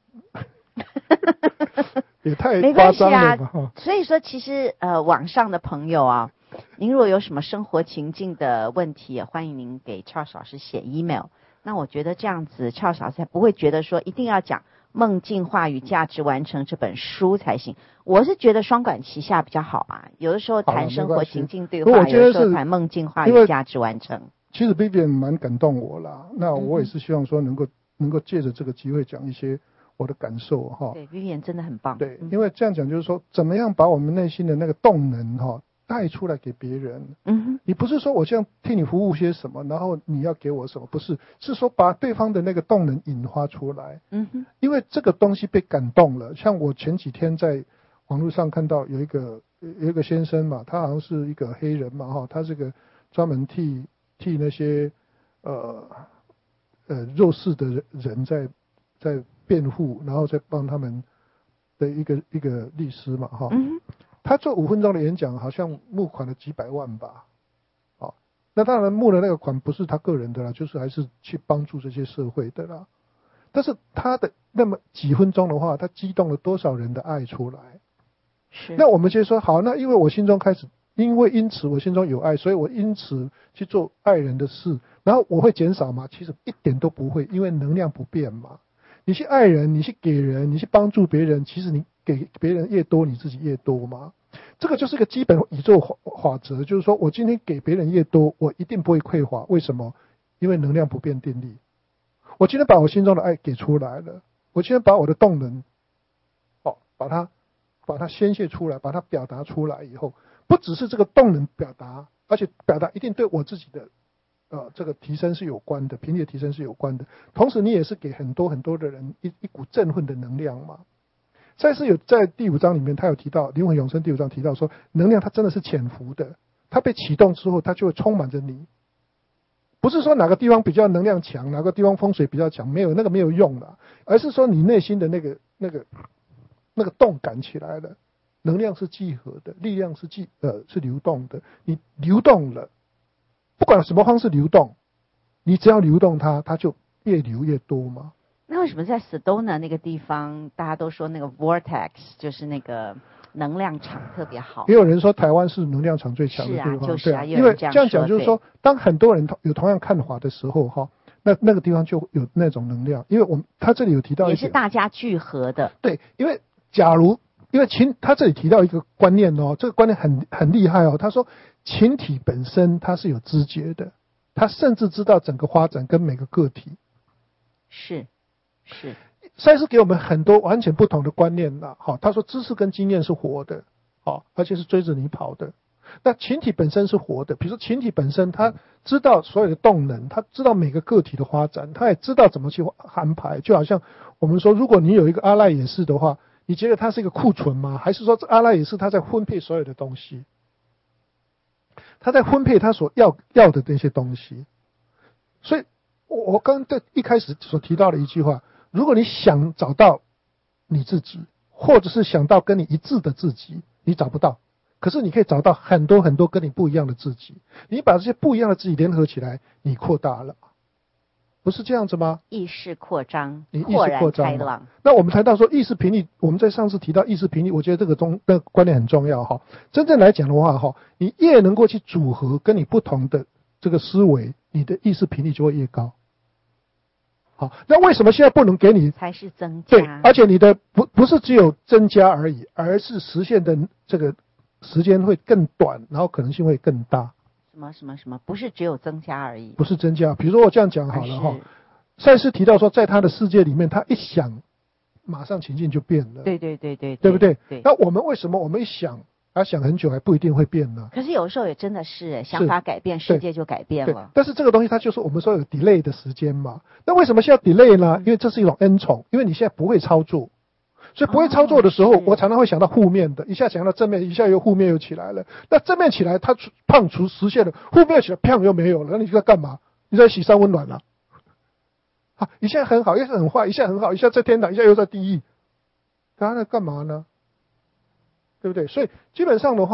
也太夸张了吧。 没关系啊，所以说其实呃网上的朋友啊，您如果有什么生活情境的问题，也欢迎您给Charles老师写 email。那我觉得这样子Charles老师才不会觉得说一定要讲梦境化与价值完成这本书才行。我是觉得双管齐下比较好啊，有的时候谈生活情境对话，有的时候谈梦境化与价值完成。 其实 Vivian 蛮感动我啦，那我也是希望说能够、嗯、能够借着这个机会讲一些我的感受哈。 对 Vivian 真的很棒。 对，因为这样讲就是说怎么样把我们内心的那个动能哈带出来给别人。嗯哼，你不是说我这样替你服务些什么，然后你要给我什么，不是，是说把对方的那个动能引发出来。嗯哼，因为这个东西被感动了。像我前几天在网络上看到有一个有一个先生嘛，他好像是一个黑人嘛哈，他这个专门替替那些呃呃弱势的人在在辩护，然后再帮他们的一个一个律师嘛哈。嗯，他做五分钟的演讲，好像募款了几百万吧。好，那当然募的那个款不是他个人的啦，就是还是去帮助这些社会的啦。但是他的那么几分钟的话，他激动了多少人的爱出来？是。那我们就说好，那因为我心中开始，因为因此我心中有爱，所以我因此去做爱人的事，然后我会减少吗？其实一点都不会，因为能量不变嘛。你去爱人，你去给人，你去帮助别人，其实你给别人越多，你自己越多嘛。这个就是个基本宇宙法则，就是说我今天给别人越多，我一定不会匮乏。为什么？因为能量不变定律。我今天把我心中的爱给出来了，我今天把我的动能，哦，把它把它宣泄出来，把它表达出来以后，不只是这个动能表达，而且表达一定对我自己的呃这个提升是有关的，频率的提升是有关的。同时你也是给很多很多的人一一股振奋的能量嘛。再是有在第五章里面，他有提到灵魂永生第五章提到说，能量它真的是潜伏的，它被启动之后，它就会充满着你。不是说哪个地方比较能量强，哪个地方风水比较强，没有那个没有用的，而是说你内心的那个那个那个动感起来了，能量是聚合的，力量是聚呃是流动的，你流动了，不管什么方式流动，你只要流动它，它就越流越多嘛。 那为什么在 Sedona 那个地方，大家都说那个 vortex 就是那个能量场特别好？ 也有人说台湾是能量场最强的地方， 是啊，就是啊， 对啊，因为这样讲就是说，当很多人有同样看法的时候，哈，那那个地方就有那种能量。因为我们他这里有提到一点， 也是大家聚合的。 对，因为假如因为群，他这里提到一个观念哦，这个观念很很厉害哦。他说，群体本身它是有知觉的，他甚至知道整个发展跟每个个体。 是。是， 赛斯给我们很多完全不同的观念啦。好，他说知识跟经验是活的，好，而且是追着你跑的。那群体本身是活的，比如说群体本身，他知道所有的动能，他知道每个个体的发展，他也知道怎么去安排。就好像我们说，如果你有一个阿赖耶识的话，你觉得它是一个库存吗？还是说这阿赖耶识他在分配所有的东西？他在分配他所要要的那些东西。所以我我刚刚一开始所提到的一句话。如果你想找到你自己，或者是想到跟你一致的自己，你找不到。可是你可以找到很多很多跟你不一样的自己。你把这些不一样的自己联合起来，你扩大了，不是这样子吗？ 意识扩张， 你意识扩张开朗。 那我们谈到说意识频率，我们在上次提到意识频率，我觉得这个中的观念很重要哈。真正来讲的话哈，你越能够去组合跟你不同的这个思维，你的意识频率就会越高。好，那为什么现在不能给你才是增加？ 对，而且你的不不是只有增加而已，而是实现的这个时间会更短，然后可能性会更大。 什么什么什么？不是只有增加而已？ 不是增加，比如说我这样讲好了哈。赛斯提到说，在他的世界里面，他一想，马上情境就变了。 对对对对， 对不对？ 对。 那我们为什么我们一想？他想很久还不一定会变呢。 可是有时候也真的是想法改变，世界就改变了。 但是这个东西它就是我们说有 delay 的时间嘛。那为什么需要 delay 呢？因为这是一种恩宠，因为你现在不会操作，所以不会操作的时候，哦、我常常会想到负面的，一下想到正面，一下又负面又起来了。那正面起来，它胖除实现了；负面起来，胖又没有了。那你在干嘛？你在洗三温暖了。啊，一下很好，一下很坏，一下很好，一下在天堂，一下又在地狱，他在干嘛呢？对不对？所以基本上的话，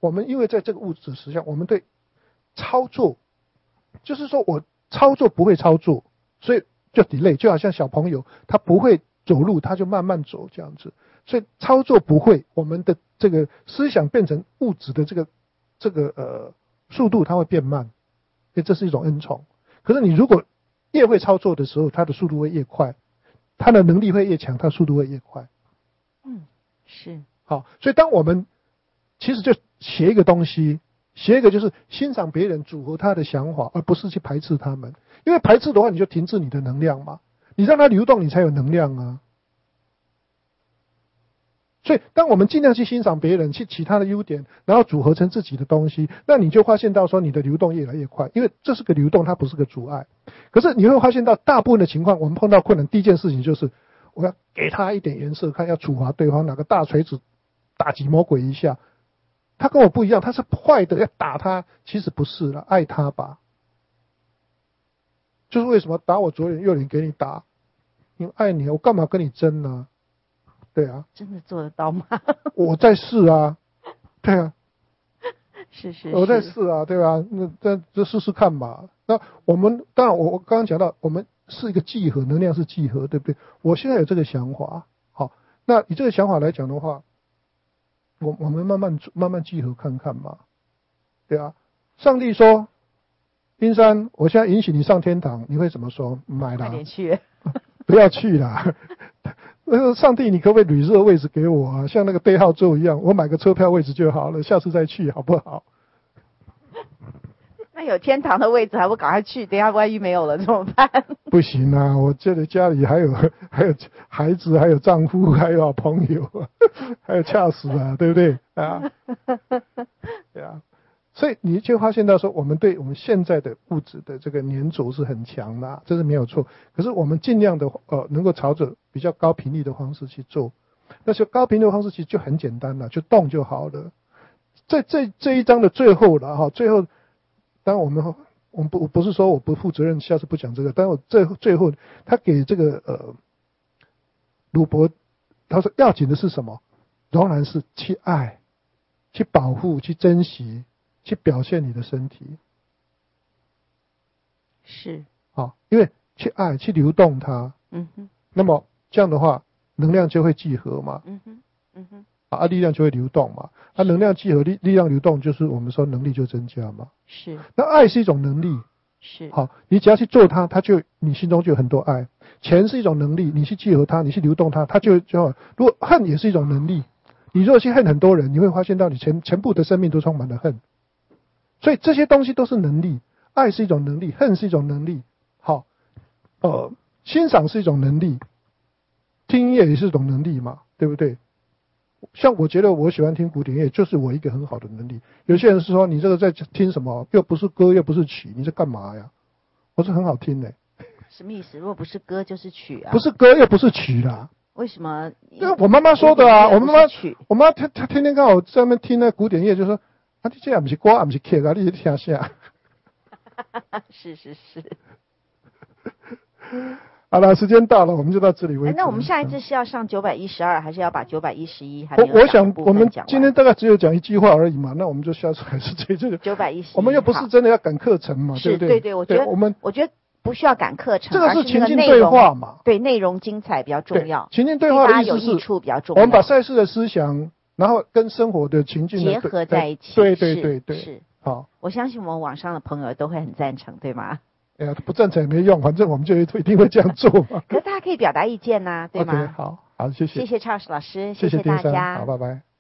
我们因为在这个物质实相，我们对操作，就是说我操作不会操作，所以就 delay， 就好像小朋友他不会走路，他就慢慢走这样子，所以操作不会，我们的这个思想变成物质的这个这个呃速度它会变慢，因为这是一种恩宠。可是你如果越会操作的时候，它的速度会越快，它的能力会越强，它的速度会越快。 嗯，是。 好，所以当我们其实就学一个东西，学一个就是欣赏别人，组合他的想法，而不是去排斥他们。因为排斥的话，你就停滞你的能量嘛，你让它流动，你才有能量啊。所以当我们尽量去欣赏别人，去其他的优点，然后组合成自己的东西，那你就发现到说你的流动越来越快，因为这是个流动，它不是个阻碍。可是你会发现到大部分的情况，我们碰到困难，第一件事情就是我要给他一点颜色，看要处罚对方，拿个大锤子打击魔鬼一下。他跟我不一样，他是坏的，要打他，其实不是了，爱他吧。就是为什么打我左脸右脸给你打，因为爱你，我干嘛跟你争呢？对啊， 真的做得到吗？ 我在试啊，对啊， 是是是， 我在试啊，对吧？那这这试试看吧。那我们当然，我我刚刚讲到，我们是一个集合，能量是集合，对不对？我现在有这个想法，好，那以这个想法来讲的话，我我们慢慢慢慢集合看看嘛，对啊。上帝说，冰山，我现在允许你上天堂，你会怎么说？买啦， 快点去， 不要去啦。呃，上帝，你可不可以旅热位置给我啊？像那个对号座一样，我买个车票位置就好了，下次再去好不好？ 那有天堂的位置还不赶快去？等一下万一没有了怎么办？不行啊，我这里家里还有还有孩子，还有丈夫，还有朋友，还有恰死啊，对不对啊？对啊。所以你就发现到说，我们对我们现在的物质的这个粘着是很强的，这是没有错。可是我们尽量的呃，能够朝着比较高频率的方式去做。那些高频率的方式其实就很简单了，就动就好了。在这这一章的最后了哈，最后，当然我们我们不不是说我不负责任，下次不讲这个。但我最后最后他给这个呃鲁伯，他说要紧的是什么？仍然是去爱、去保护、去珍惜。去表现你的身体， 是好，因为去爱、去流动它， 嗯哼， 那么这样的话，能量就会聚合嘛， 嗯哼，嗯哼， 啊，力量就会流动嘛，啊，能量聚合，力力量流动，就是我们说能力就增加嘛， 是。 那爱是一种能力， 是好，你只要去做它，它就你心中就有很多爱。钱是一种能力，你去聚合它，你去流动它，它就就如果恨也是一种能力，你如果去恨很多人，你会发现到你全全部的生命都充满了恨。所以这些东西都是能力，爱是一种能力，恨是一种能力，好，呃，欣赏是一种能力，听音乐也是一种能力嘛，对不对？像我觉得我喜欢听古典乐，就是我一个很好的能力。有些人是说你这个在听什么，又不是歌又不是曲，你在干嘛呀？我说很好听的、欸。 什么意思？如果不是歌就是曲啊？ 不是歌又不是曲啦。 为什么？ 对，我妈妈说的啊，我妈妈，我妈她她天天看我在那边听那古典乐，就说。啊，你这也不是歌，也不是曲啊，你是听啥？ 是是是。 好了，时间到了，我们就到这里为止。 欸、那我们下一次是要上九百一十二，还是要把九百一十一？ 我我想我们今天大概只有讲一句话而已嘛，那我们就下次还是这这个九百一十一。 我们又不是真的要赶课程嘛，对不对？ 对对，我觉得我们我觉得不需要赶课程， 这个是情境对话嘛， 对，内容精彩比较重要。 情境对话的意思是有益处比较重要。 我们把赛事的思想，然后跟生活的情境结合在一起。 对对对对， 是。 好， 我相信我们网上的朋友都会很赞成，对吗？ 哎呀，不赞成也没用，反正我们就一定会这样做嘛。 可是大家可以表达意见呐、啊，对吗？ okay, 好好，谢谢， 谢谢 Charles 老师， 谢谢大家， 好，拜拜。